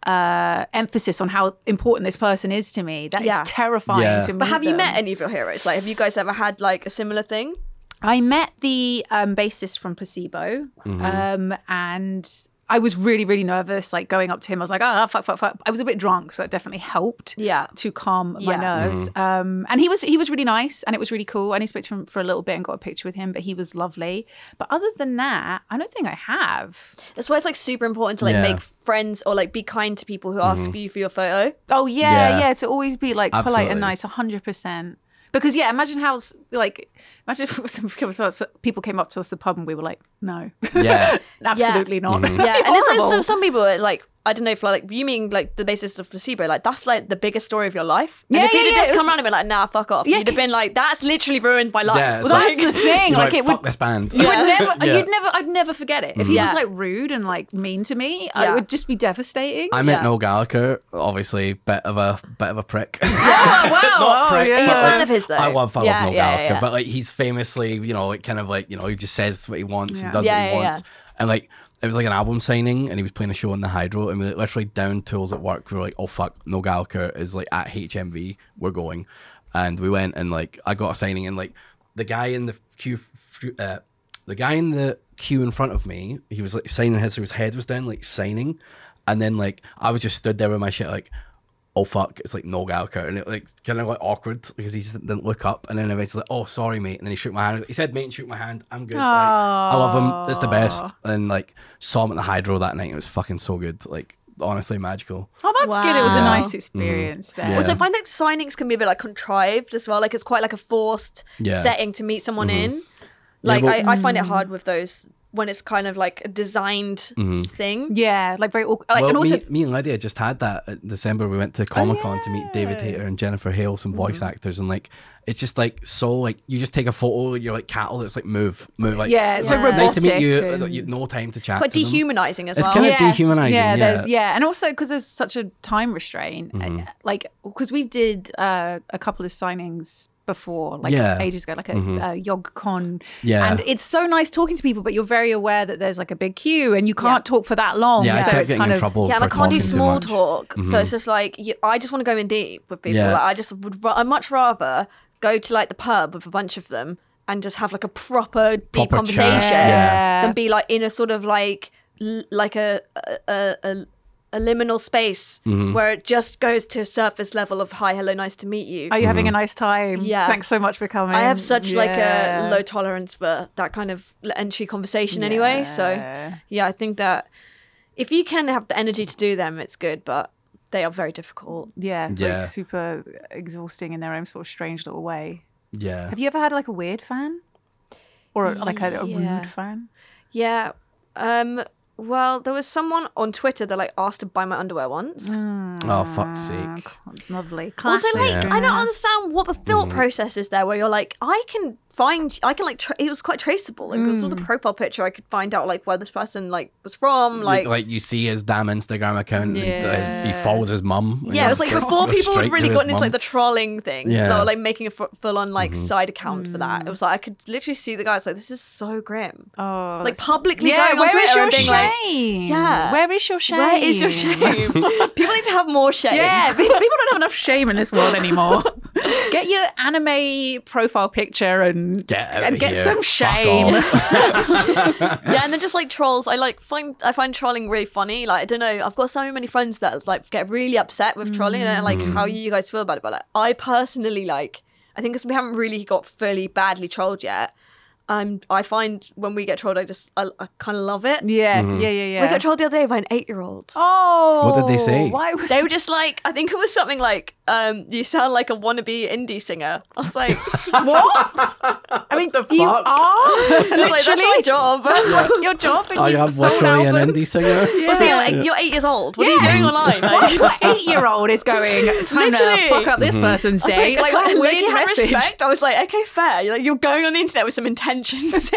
F: uh emphasis on how important this person is to me that
E: Yeah.
F: it's terrifying
D: Yeah.
F: to me.
E: But have you met any of your heroes? Like, have you guys ever had like a similar thing?
F: I met the um, bassist from Placebo, um, and I was really, really nervous, like going up to him. I was like, oh, fuck, fuck, fuck. I was a bit drunk, so that definitely helped
E: Yeah.
F: to calm my
E: Yeah.
F: nerves. Um, and he was he was really nice, and it was really cool. I only spoke to him for a little bit and got a picture with him, but he was lovely. But other than that, I don't think I have.
E: That's why it's like super important to like
D: Yeah.
E: make friends or like be kind to people who ask for you for your photo.
F: Oh, yeah,
D: Yeah.
F: yeah, to always be like polite
D: Absolutely.
F: and nice, one hundred percent. Because, yeah, imagine how, like, imagine if some people came up to us at the pub and we were like, no.
D: Yeah.
F: Absolutely not.
E: Yeah, and it's like
F: Horrible.
E: so some people are like, I don't know if like you mean like the basis of Placebo, like that's like the biggest story of your life. And
F: Yeah,
E: if you'd
F: yeah,
E: have
F: yeah,
E: just
F: it
E: come
F: was-
E: around and been like, nah, fuck off,
F: Yeah,
E: you'd have been like, that's literally ruined my life.
D: Yeah, it's
F: Well,
D: like-
F: that's the thing.
D: You're
F: Like, it
D: fuck
F: would,
D: this band.
F: you would never,
D: Yeah.
F: you'd never, I'd never forget it. If he
E: Yeah.
F: was like rude and like mean to me,
E: Yeah.
F: it would just be devastating.
D: I met
E: Yeah.
D: Noel Gallagher, obviously bit of a bit of a prick.
F: oh, wow.
D: Not
F: oh,
D: prick,
F: yeah.
E: Are you a
D: but,
E: fan
D: like,
E: of his though?
D: I love, I love
E: Yeah,
D: Noel
E: yeah,
D: Gallagher,
E: yeah.
D: but like he's famously, you know, like kind of like, you know, he just says what he wants
F: Yeah.
D: and does
E: Yeah,
D: what he
E: yeah,
D: wants. And like it was like an album signing and he was playing a show in the Hydro and we like, literally down tools at work. We were like, oh fuck, Noel Gallagher is like at H M V, we're going. And we went and like I got a signing and like the guy in the queue uh, the guy in the queue in front of me, he was like signing his, so his head was down, like signing. And then like I was just stood there with my shit like, oh fuck, it's like Noel Gallagher, and it like kind of like awkward because he just didn't look up, and then eventually like, oh sorry mate, and then he shook my hand. He said mate and shook my hand. I'm good. Like, I love him. It's the best. And like saw him at the Hydro that night. It was fucking so good. Like honestly magical.
F: Oh, that's good. It was a
E: Wow.
F: nice experience there.
D: Yeah.
E: Also, I find that signings can be a bit like contrived as well. Like it's quite like a forced
D: Yeah.
E: setting to meet someone in. Like
D: well-
E: I, I find it hard with those when it's kind of like a designed thing.
F: Yeah, like very awkward. Like,
D: Well,
F: and also,
D: me, me and Lydia just had that in December. We went to Comic Con to meet David Hayter and Jennifer Hale, some voice actors, and like it's just like so like you just take a photo, you're like cattle that's like move, move like
F: yeah, it's so
E: Yeah.
F: robotic.
D: nice to meet you.
F: and-
D: You no time to chat.
E: Quite
D: to them.
E: dehumanizing as
D: It's
E: well.
D: kind of dehumanizing,
F: Yeah,
D: yeah.
F: there's yeah, and also because there's such a time restraint, uh, like because we did uh, a couple of signings before, like
D: Yeah.
F: ages ago, like a uh, YogCon.
D: Yeah.
F: and it's so nice talking to people, but you're very aware that there's like a big queue and you can't talk for that long.
D: Yeah, I
F: so
D: kept
F: it's
D: getting
F: kind
D: in
F: of
D: trouble.
E: Yeah, and I
D: for
E: can't do
D: talking too
E: small
D: much.
E: talk, so it's just like you, I just want to go in deep with people.
D: Yeah.
E: Like, I just would, ra- I'd much rather go to like the pub with a bunch of them and just have like a proper deep
D: Proper
E: conversation
D: chat, yeah.
E: than be like in a sort of like l- like a a, a, a a liminal space where it just goes to a surface level of hi, hello, nice to meet you.
F: Are you having a nice time?
E: Yeah.
F: Thanks so much for coming.
E: I have such like
F: Yeah.
E: a low tolerance for that kind of entry conversation anyway. So
F: Yeah.
E: yeah, I think that if you can have the energy to do them, it's good, but they are very difficult.
F: Yeah,
D: Yeah.
F: like super exhausting in their own sort of strange little way.
D: Yeah.
F: Have you ever had like a weird fan? Or like a, a
E: Yeah.
F: rude fan?
E: Yeah. Um. Well, there was someone on Twitter that like asked to buy my underwear once.
D: Oh, fuck's sake.
F: Lovely.
E: Also,
F: Classic.
E: like,
D: Yeah.
E: I don't understand what the thought process is there, where you're like, I can find, I can like, tra- it was quite traceable. Like, it was all the profile picture. I could find out like where this person like was from. Like,
D: Like, you see his damn Instagram account, and
F: Yeah.
D: his, he follows his mum.
E: yeah, it was like before people had really gotten into like the trolling thing.
D: Yeah.
E: Yeah. Like making a f- full on like side account for that. It was like I could literally see the guys like, this is so grim.
F: Oh,
E: Like
F: that's-
E: publicly
F: yeah,
E: going on
F: where is
E: Twitter
F: your
E: and being like,
F: shame?
E: Yeah.
F: Where is your shame?
E: where is your shame? People need to have more shame.
F: Yeah, people don't have enough shame in this world anymore. Get your anime profile picture and
D: Get out
F: and
D: of
F: get
D: here.
F: some
D: Fuck
F: shame.
D: off.
E: Yeah, and then just like trolls, I like find I find trolling really funny. Like I don't know, I've got so many friends that like get really upset with trolling, and I don't know, like how you guys feel about it. But like I personally like, I think because we haven't really got fully badly trolled yet. Um, I find when we get trolled, I just I, I kind of love it.
F: Yeah, yeah, yeah, yeah.
E: We got trolled the other day by an eight-year-old.
F: Oh,
D: What did they say?
F: Why would
E: They were just like, I think it was something like, um, "You sound like a wannabe indie singer." I was like,
F: what? I mean, you
D: fuck?
F: are
E: I was like, "That's my
F: literally
E: job."
F: that's your job, and
D: Oh,
F: you've
D: you have
F: sold
D: literally an
F: albums.
D: indie singer?
E: I was thinking, like, you're eight years old. What are
F: Yeah.
E: you doing online? Like,
F: What, what eight-year-old is going time
E: Literally.
F: to fuck up this person's
E: I was
F: day? Like,
E: I
F: what a
E: can't- like,
F: weird
E: you had
F: message.
E: respect. I was like, okay, fair. You're, like, you're going on the internet with some intentions.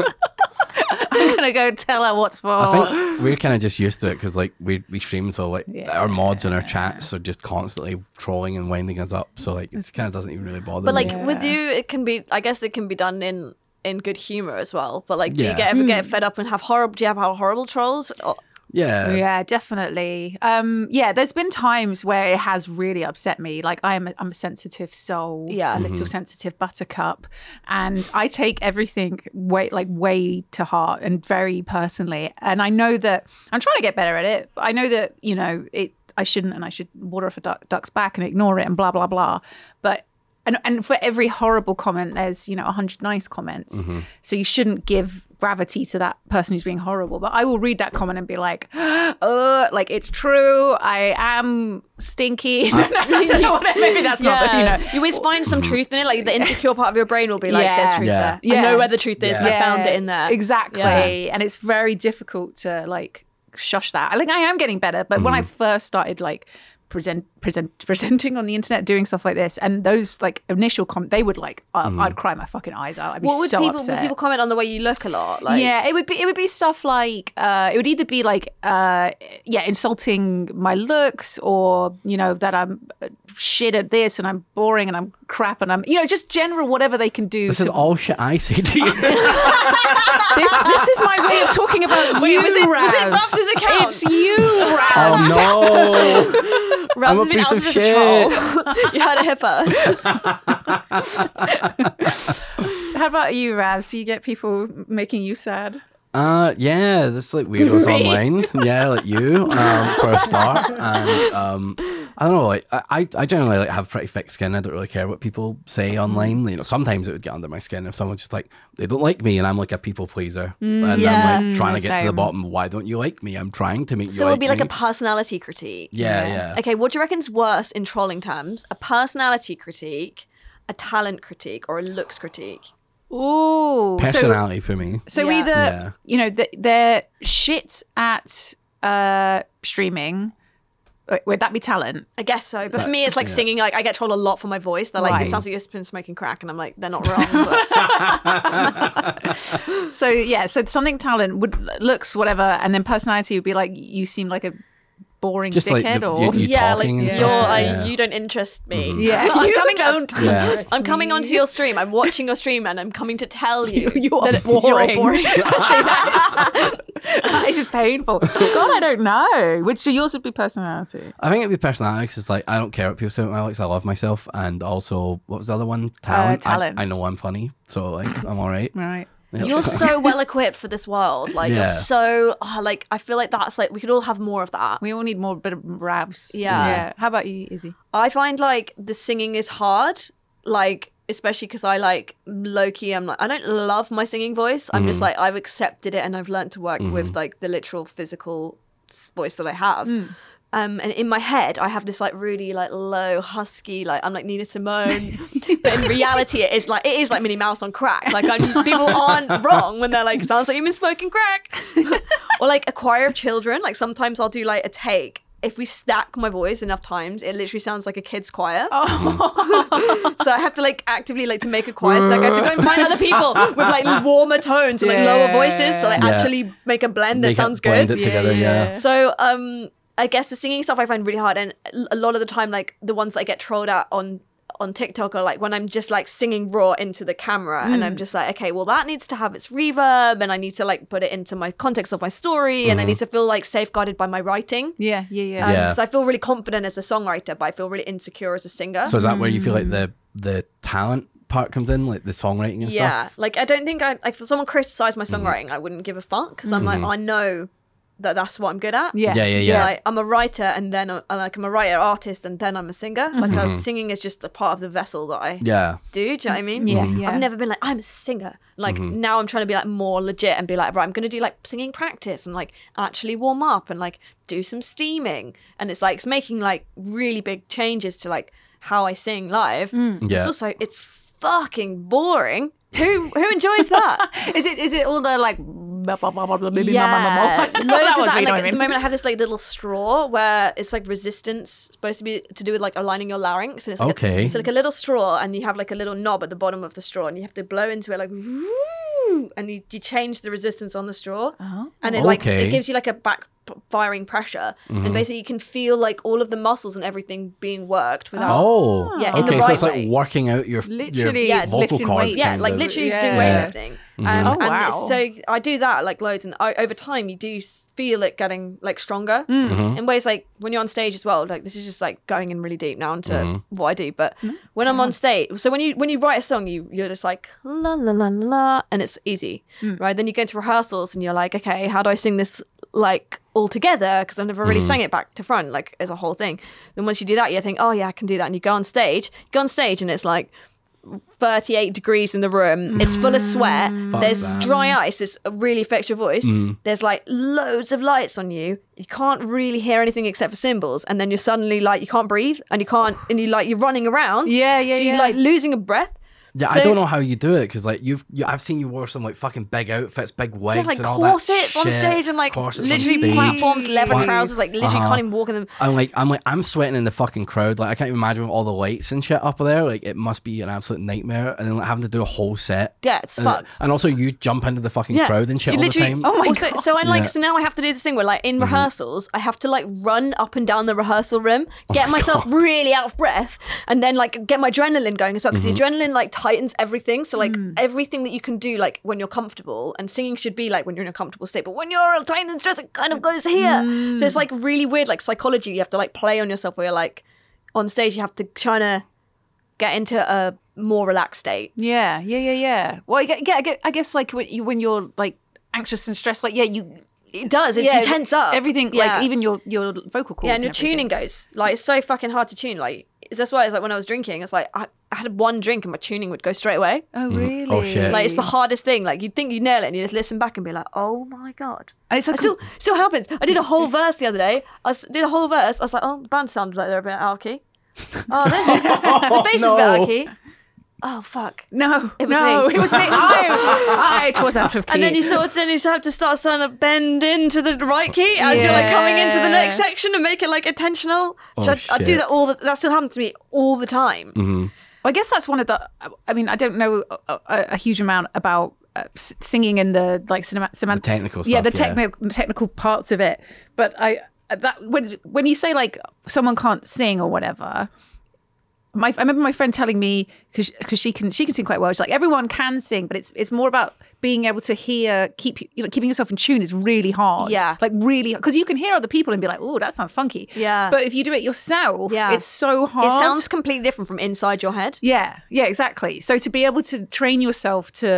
F: I'm gonna go tell her what's for.
D: I think we're kind of just used to it because like we we stream, so like
F: Yeah.
D: our mods and our chats are just constantly trolling and winding us up. So like it kind of doesn't even really bother
E: But
D: me.
E: like with you, it can be. I guess it can be done in in good humor as well. But like, do
D: Yeah.
E: you get ever get fed up and have horrible? Do you have horrible trolls? Or,
D: yeah,
F: Yeah, definitely. Um, yeah, there's been times where it has really upset me. Like I am, a, I'm a sensitive soul,
E: Yeah.
F: a little sensitive buttercup, and I take everything way, like way to heart and very personally. And I know that I'm trying to get better at it. I know that you know it. I shouldn't, and I should water off a duck, duck's back and ignore it and blah blah blah. But and and for every horrible comment, there's you know a hundred nice comments. So you shouldn't give gravity to that person who's being horrible. But I will read that comment and be like, oh, like it's true. I am stinky. I don't know what, maybe that's not the, you know.
E: you always find some truth in it. Like the insecure part of your brain will be like,
F: Yeah.
E: "There's truth
D: Yeah.
E: there.
F: Yeah.
E: I know where the truth is. and I found it in there."
F: Exactly.
E: Yeah.
F: And it's very difficult to like shush that. I think I am getting better, but when I first started like present present presenting on the internet, doing stuff like this, and those like initial comments, they would like uh, I'd cry my fucking eyes out. I'd be
E: What would
F: so
E: people?
F: upset.
E: Would people comment on the way you look a lot? Like,
F: yeah, it would be it would be stuff like uh, it would either be like uh, yeah, insulting my looks, or you know that I'm shit at this and I'm boring and I'm crap and I'm you know just general whatever they can do.
D: this
F: to,
D: is all shit I say to you.
F: this this is my way of talking about
E: Wait,
F: you,
E: was it- was it
F: Ravs.
E: Ravs' account?
F: It's you, Ravs.
D: Oh no!
E: Ravs
D: I'm a
E: has been
D: piece
E: out
D: of
E: as
D: shit.
E: a troll. You heard it here first.
F: How about you, Ravs? Do you get people making you sad?
D: Uh, yeah, there's like weirdos
F: Really?
D: online. Yeah, like you, um, for a start. And um, I don't know, like I, I generally like have pretty thick skin. I don't really care what people say online. You know, sometimes it would get under my skin if someone's just like they don't like me, and I'm like a people pleaser, and
E: yeah.
D: I'm like trying to get to the
F: Same.
D: bottom. Why don't you like me? I'm trying to make you.
E: So
D: like
E: it'll be like
D: me.
E: a personality critique.
D: Yeah, yeah.
E: Okay, what do you reckon's worse in trolling terms? A personality critique, a talent critique, or a looks critique?
F: Ooh,
D: Personality for me.
F: So
E: Yeah.
F: either
D: Yeah.
F: you know th- they're shit at uh, streaming. Wait, would that be talent?
E: I guess so. But for me, it's like singing. Like I get trolled a lot for my voice. They're like,
F: Right.
E: it sounds like you've been smoking crack, and I'm like, they're not wrong. But
F: So yeah, so something talent would looks whatever, and then personality would be like you seem like a boring
D: Just like
F: dickhead,
D: the-
F: or
D: you- you
E: yeah, like
D: talking and
E: you're,
D: stuff,
E: I,
D: yeah.
E: you don't interest me.
F: yeah,
E: I'm
F: you
E: coming,
F: don't.
D: Yeah.
F: interest
E: I'm coming
F: me.
E: onto your stream. I'm watching your stream, and I'm coming to tell you
F: You are
E: that
F: boring.
E: You're boring.
F: Actually, that is, that is painful. God, I don't know. Which should yours would be personality?
D: I think it'd be personality because it's like I don't care what people say about my looks. I love myself, and also what was the other one? Talent. I-
F: talent.
D: I, know I'm funny, so like I'm all right.
F: Right.
E: You're so well equipped for this world. Like,
D: Yeah.
E: you're so, oh, like, I feel like that's like, we could all have more of that.
F: We all need more bit of Ravs.
E: Yeah.
F: Yeah. How about you, Izzy?
E: I find like the singing is hard, like, especially because I like low key, I'm like, I don't love my singing voice. I'm just like, I've accepted it and I've learned to work with like the literal physical s- voice that I have. Um, and in my head, I have this like really like low, husky, like I'm like Nina Simone. But in reality, it is like it is like Minnie Mouse on crack. Like I'm, people aren't wrong when they're like, sounds like you've been smoking crack. Or like a choir of children. Like sometimes I'll do like a take. If we stack my voice enough times, it literally sounds like a kid's choir.
F: Oh.
E: So I have to like actively like to make a choir stack. I have to go and find other people with like warmer tones and like lower voices to like
D: Yeah.
E: actually make a blend that
D: Make it-
E: sounds
D: blend
E: good.
D: it together, yeah.
F: yeah.
E: So um, I guess the singing stuff I find really hard, and a lot of the time, like the ones that I get trolled at on on TikTok are like when I'm just like singing raw into the camera, and I'm just like, okay, well that needs to have its reverb, and I need to like put it into my context of my story, and I need to feel like safeguarded by my writing.
F: Yeah, yeah, yeah.
E: Um,
D: Yeah.
E: Because I feel really confident as a songwriter, but I feel really insecure as a singer.
D: So is that where you feel like the the talent part comes in, like the songwriting and
E: yeah,
D: stuff?
E: like I don't think I like if someone criticized my songwriting, I wouldn't give a fuck because I'm like I know that that's what I'm good at.
F: Yeah.
D: Yeah, yeah, yeah.
E: Like, I'm a writer, and then I'm, like I'm a writer artist, and then I'm a singer. Like uh, singing is just a part of the vessel that I
D: Yeah.
E: do. Do you know what I mean?
F: Yeah, yeah.
E: I've never been like I'm a singer. Like now I'm trying to be like more legit and be like, right, I'm gonna do like singing practice and like actually warm up and like do some steaming. And it's like it's making like really big changes to like how I sing live. It's
D: Yeah.
E: also it's fucking boring. Who who enjoys that?
F: Is it is it all the like blah, blah, blah, blah, blah, blah,
E: Yeah,
F: blah, blah, blah?
E: loads
F: That
E: of
F: one's
E: that.
F: really
E: And, like,
F: annoying.
E: at the moment, I have this like little straw where it's like resistance, supposed to be to do with like aligning your larynx, and it's like
D: Okay.
E: a, it's like a little straw, and you have like a little knob at the bottom of the straw, and you have to blow into it like, woo, and you, you change the resistance on the straw, and it like
D: Okay.
E: it gives you like a backfiring pressure, and basically you can feel like all of the muscles and everything being worked without.
D: Oh,
E: Yeah, in the
D: okay. So
E: right
D: it's like
E: way.
D: working out your
F: Literally,
D: your
E: Yeah, it's
D: vocal
F: lifting
D: cords.
F: weights.
E: Yeah,
D: kind
E: like
D: of.
E: literally
F: Yeah.
E: doing weightlifting. Um,
F: Oh,
E: and
F: wow.
E: so I do that like loads, and I, over time you do s- feel it getting like stronger
F: Mm.
E: in ways like when you're on stage as well. Like this is just like going in really deep now into what I do. But
F: Mm.
E: when I'm on stage, so when you when you write a song, you you're just like la la la la, and it's easy,
F: Mm.
E: right? Then you go into rehearsals and you're like, okay, how do I sing this like all together? Because I've never really sang it back to front like as a whole thing. Then once you do that, you think, oh yeah, I can do that, and you go on stage. You go on stage, and it's like thirty-eight degrees in the room. It's full of sweat. There's
D: that.
E: dry ice. This really affects your voice. There's like loads of lights on you. You can't really hear anything except for cymbals. And then you're suddenly like you can't breathe, and you can't, and you like you're running around.
F: Yeah, yeah,
E: So you're
F: yeah.
E: like losing a breath.
D: Yeah, I
E: So-
D: don't know how you do it because like you've you, I've seen you wear some like fucking big outfits, big wigs,
E: Yeah, like
D: and all
E: corsets
D: that
E: on
D: shit.
E: stage, and like
D: Corsets on
E: literally
D: stage.
E: platforms, leather
D: What?
E: trousers. Like literally
D: Uh-huh.
E: can't even walk in them.
D: I'm like I'm like I'm sweating in the fucking crowd. Like I can't even imagine with all the lights and shit up there. Like it must be an absolute nightmare. And then like, having to do a whole set.
E: Yeah, it's
D: and,
E: fucked.
D: And also you jump into the fucking crowd and shit
E: You
D: all the
E: literally-
D: time.
F: Oh my
E: also,
F: God.
E: So I like
D: Yeah.
E: so now I have to do this thing where like in rehearsals I have to like run up and down the rehearsal room, get myself really out of breath, and then like get my adrenaline going as well because the adrenaline like tightens everything. So like everything that you can do like when you're comfortable, and singing should be like when you're in a comfortable state, but when you're tight and stressed, it kind of goes here. So it's like really weird, like psychology. You have to like play on yourself where you're like on stage you have to try to get into a more relaxed state.
F: Yeah, yeah, yeah, yeah. Well, I get, I get, I guess like when, you, when you're like anxious and stressed, like yeah, you.
E: It does. It,
F: yeah,
E: you tense up.
F: Everything,
E: Yeah.
F: like even your your vocal cords.
E: Yeah, and your
F: everything.
E: tuning goes like it's so fucking hard to tune. Like that's why it's like when I was drinking, it's like I, I had one drink and my tuning would go straight away.
F: Oh really?
D: Oh, shit.
E: Like it's the hardest thing. Like you'd think you nail it, and you just listen back and be like, oh my god.
F: And it's
E: It
F: like
E: still still happens. I did a whole verse the other day. I s- did a whole verse. I was like, oh, the band sounded like they're a bit out of key. Oh, there's the bass is a bit out of key. Oh fuck.
F: no,
E: It was
F: no,
E: me.
F: it was me. I, I was out of key.
E: And then you sort of then you have to start starting to bend into the right key as you're like coming into the next
F: Yeah.
E: section and make it like intentional.
D: Oh,
E: Which I, I do
D: shit.
E: that all the, that still happens to me all the time.
F: I guess that's one of the. I mean, I don't know a, a, a huge amount about uh, s- singing and the like cinema, semantics.
D: technical
F: Yeah, the
D: stuff, yeah.
F: technical technical parts of it. But I that when when you say like someone can't sing or whatever. My, I remember my friend telling me because because she can she can sing quite well. She's like everyone can sing, but it's it's more about being able to hear keep you know keeping yourself in tune is really hard.
E: Yeah.
F: like really because you can hear other people and be like, oh, that sounds funky.
E: Yeah.
F: but if you do it yourself,
E: Yeah.
F: it's so hard.
E: It sounds completely different from inside your head.
F: Yeah, yeah, exactly. So to be able to train yourself to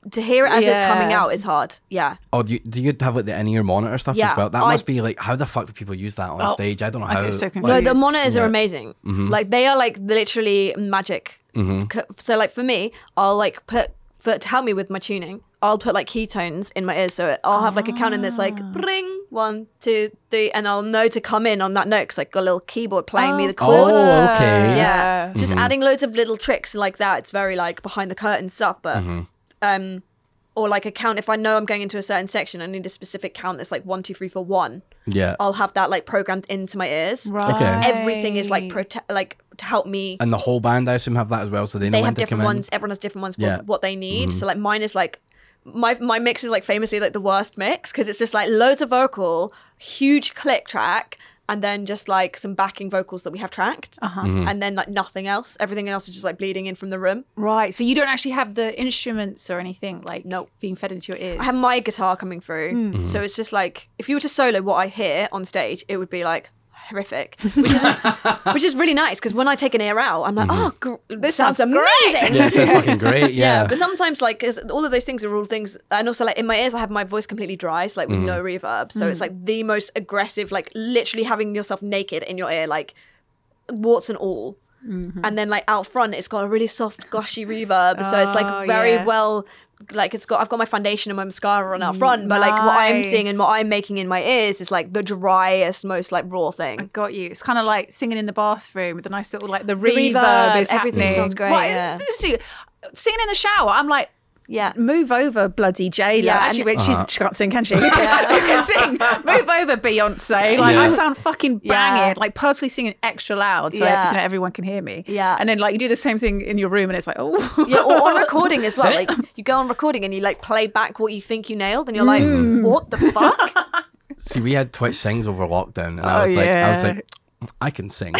E: to hear it as it's coming
F: Yeah.
E: out is hard. Yeah.
D: Oh, do you, do you have like the in-ear monitor stuff
E: Yeah,
D: as well? That
E: I-
D: must be like, how the fuck do people use that on
F: Oh,
D: stage? I don't know
F: I
D: how.
F: get so
D: like-
E: No,
F: confused.
E: the monitors
D: Yeah.
E: are amazing. Like they are like literally magic. C- So like for me, I'll like put for to help me with my tuning. I'll put like keytones in my ears, so I'll have like a count in that's like bring one, two, three, and I'll know to come in on that note because like got a little keyboard playing me the chord.
D: Oh, okay.
E: Yeah, it's
F: Mm-hmm.
E: just adding loads of little tricks like that. It's very like behind the curtain stuff, but
D: Mm-hmm.
E: um, or like a count. If I know I'm going into a certain section, I need a specific count that's like one, two, three, four, one.
D: Yeah.
E: I'll have that like programmed into my ears.
F: Right.
E: So
D: Okay.
E: everything is like prote- like to help me.
D: And the whole band, I assume, have that as well, so they know
E: They
D: when
E: have
D: to come
E: different
D: in.
E: ones. Everyone has different ones for
D: Yeah.
E: what they need. So like mine is like. My my mix is like famously like the worst mix because it's just like loads of vocal, huge click track, and then just like some backing vocals that we have tracked, uh-huh. and then like nothing else. Everything else is just like bleeding in from the room.
F: Right. So you don't actually have the instruments or anything like
E: Nope.
F: being fed into your ears.
E: I have my guitar coming through, so it's just like if you were to solo what I hear on stage, it would be like horrific, which is which is really nice because when I take an ear out, I'm like, oh, gr- this sounds
F: sounds great.
E: amazing.
D: Yeah, it sounds fucking great. Yeah.
E: But sometimes, like, 'cause all of those things are all things, and also, like, in my ears, I have my voice completely dry, so like with no reverb. So it's like the most aggressive, like, literally having yourself naked in your ear, like, warts and all. And then, like, out front, it's got a really soft, gushy reverb. So it's
F: Oh,
E: like very
F: yeah.
E: well. Like it's got, I've got my foundation and my mascara on out front, but like what I'm seeing and what
F: Nice.
E: I'm making in my ears is like the driest, most like raw thing.
F: Got you. It's kind of like singing in the bathroom with the nice little like the,
E: reverb,
F: reverb, is
E: everything
F: happening.
E: sounds great,
F: What-
E: yeah.
F: see, Singing in the shower, I'm like,
E: Yeah.
F: move over, bloody J Lo.
E: Yeah,
F: Actually,
E: and-
F: wait, she's, she can't sing, can she? Who can, who can sing? Move over, Beyonce. Like
D: Yeah.
F: I sound fucking banging.
E: Yeah.
F: Like purposely singing extra loud so
E: Yeah.
F: you know, everyone can hear me.
E: Yeah.
F: And then like you do the same thing in your room, and it's like, oh,
E: Yeah, or on recording as well. Like you go on recording and you like play back what you think you nailed, and you're like,
F: Mm.
E: what the fuck?
D: See, we had Twitch sings over lockdown, and I
F: Oh,
D: was like, I was
F: yeah.
D: like, I can sing,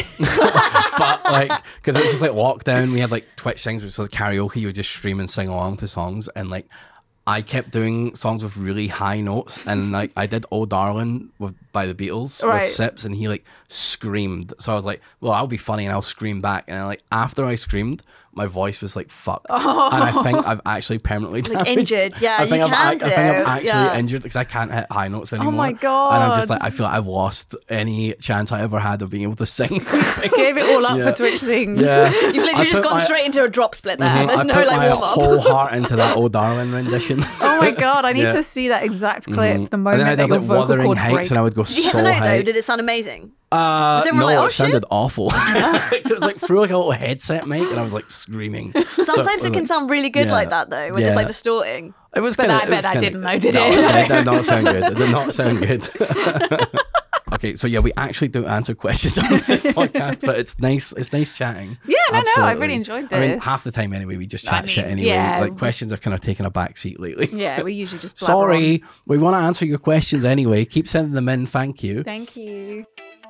D: but like, because it was just like lockdown. We had like Twitch sings, which was like karaoke. You would just stream and sing along to songs, and like, I kept doing songs with really high notes, and like I did "Oh Darling" with by the Beatles
F: Right.
D: with Sips, and he like screamed. So I was like, well, I'll be funny and I'll scream back. And like after I screamed, my voice was like fucked, and I think I've actually permanently
E: Like
D: damaged-
E: injured. Yeah,
D: I think
E: you
D: I'm,
E: can
D: I, I think I'm
E: do.
D: actually
E: Yeah.
D: injured because I can't hit high notes anymore.
F: my
D: And I'm just
F: God.
D: like, I feel like I've lost any chance I ever had of being able to sing something.
F: gave it all up
D: Yeah.
F: for Twitch sings.
D: Yeah.
E: You've literally
D: I
E: just
D: put
E: gone
D: my-
E: straight into a drop split there.
D: Mhm.
E: There's
D: I
E: no
D: put
E: like
D: my
E: warm up.
D: whole heart into that "Oh Darling" rendition.
F: Oh my god, I need
D: Yeah.
F: to see that exact clip. The
D: And
F: moment
D: then I
F: that
D: did
F: your
D: like
F: vocal
D: Wuthering
F: cords
D: Heights,
F: break.
D: and I would go
E: Did you hit
D: so
E: the note
D: high.
E: though? Did it sound amazing?
D: Uh,
E: everyone
D: no,
E: like, oh,
D: it sounded
E: shit?
D: awful. so it was like through like a little headset mic, and I was like screaming.
E: Sometimes
D: So,
E: it can
D: like,
E: sound really good
D: yeah.
E: like that though, when
D: Yeah.
E: it's like distorting.
D: It was
F: But
D: kinda,
F: I
D: it
F: bet
D: was
F: that
D: kinda-
F: didn't though, did
D: no,
F: it?
D: it did not sound good. It did not sound good. Okay, so yeah, we actually do answer questions on this podcast, but it's nice. It's nice chatting.
F: Yeah, no, no, I
D: Absolutely.
F: really enjoyed
D: I mean,
F: this.
D: half the time anyway, we just
F: I
D: chat shit
F: mean,
D: anyway.
F: yeah.
D: Like questions are kind of taking a back seat lately.
F: Yeah, we usually just blabber
D: Sorry, we want to answer your questions anyway. Keep sending them in. Thank you.
F: on. Thank you.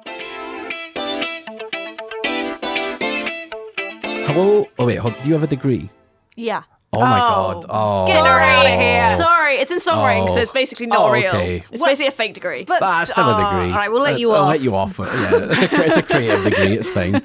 D: Hello. Oh wait, hold, do you have a degree?
E: Yeah.
D: Oh my
F: Oh,
D: god. Oh.
F: get her out of here.
E: Sorry, it's in songwriting, so
D: Oh.
E: it's basically not
D: Oh,
E: real.
D: okay.
E: It's
F: What?
E: basically a fake degree.
F: But
D: That's still a
F: oh,
D: degree.
F: All right, we'll let you
D: I'll
F: off.
D: let you off. Yeah, it's a, cre- it's a creative degree. It's fine.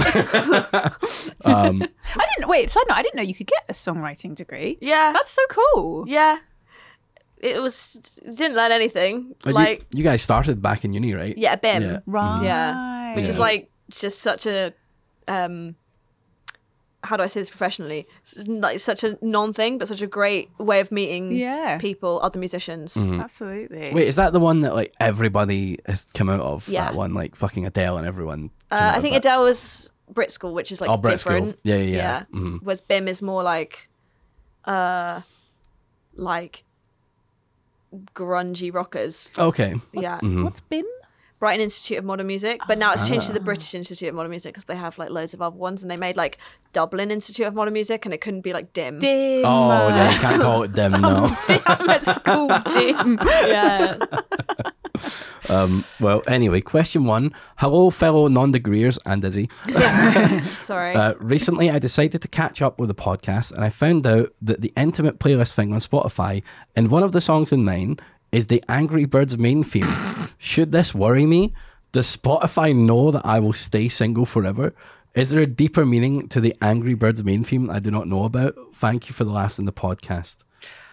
D: um,
F: I didn't wait. Side note, I didn't know you could get a songwriting degree.
E: yeah.
F: That's so cool.
E: Yeah. It was didn't learn anything.
D: but
E: like
D: you, you guys started back in uni, right?
E: yeah, B I M.
D: Yeah.
F: Right.
E: Yeah. Which is
D: Yeah.
E: like just such a um how do I say this professionally? S- Like such a non-thing, but such a great way of meeting
F: Yeah.
E: people, other musicians.
F: Absolutely.
D: Wait, is that the one that like everybody has come out of?
E: Yeah.
D: That one, like fucking Adele and everyone. came
E: Uh,
D: out
E: I
D: of
E: think
D: that?
E: Adele was Brit School, which is like
D: Oh, Brit School.
E: different.
D: Yeah, yeah, yeah. Mhm.
E: Whereas B I M is more like, uh, like grungy rockers.
D: Okay.
E: Yeah,
D: Mm-hmm.
F: What's B I M?
E: Brighton Institute of Modern Music, but now it's changed to the
D: Ah.
E: British Institute of Modern Music because they have like loads of other ones, and they made like Dublin Institute of Modern Music, and it couldn't be like dim.
F: Dim.
D: Oh, yeah, you can't call it dim, no.
F: I'm at school, dim.
E: Yeah,
D: Um, well, anyway, question one. Hello, fellow non-degreers and Izzy.
E: sorry.
D: Uh, recently, I decided to catch up with the podcast, and I found out that the intimate playlist thing on Spotify, and one of the songs in mine is the Angry Birds main theme. Should this worry me? Does Spotify know that I will stay single forever? Is there a deeper meaning to the Angry Birds main theme I do not know about? Thank you for the laughs in the podcast.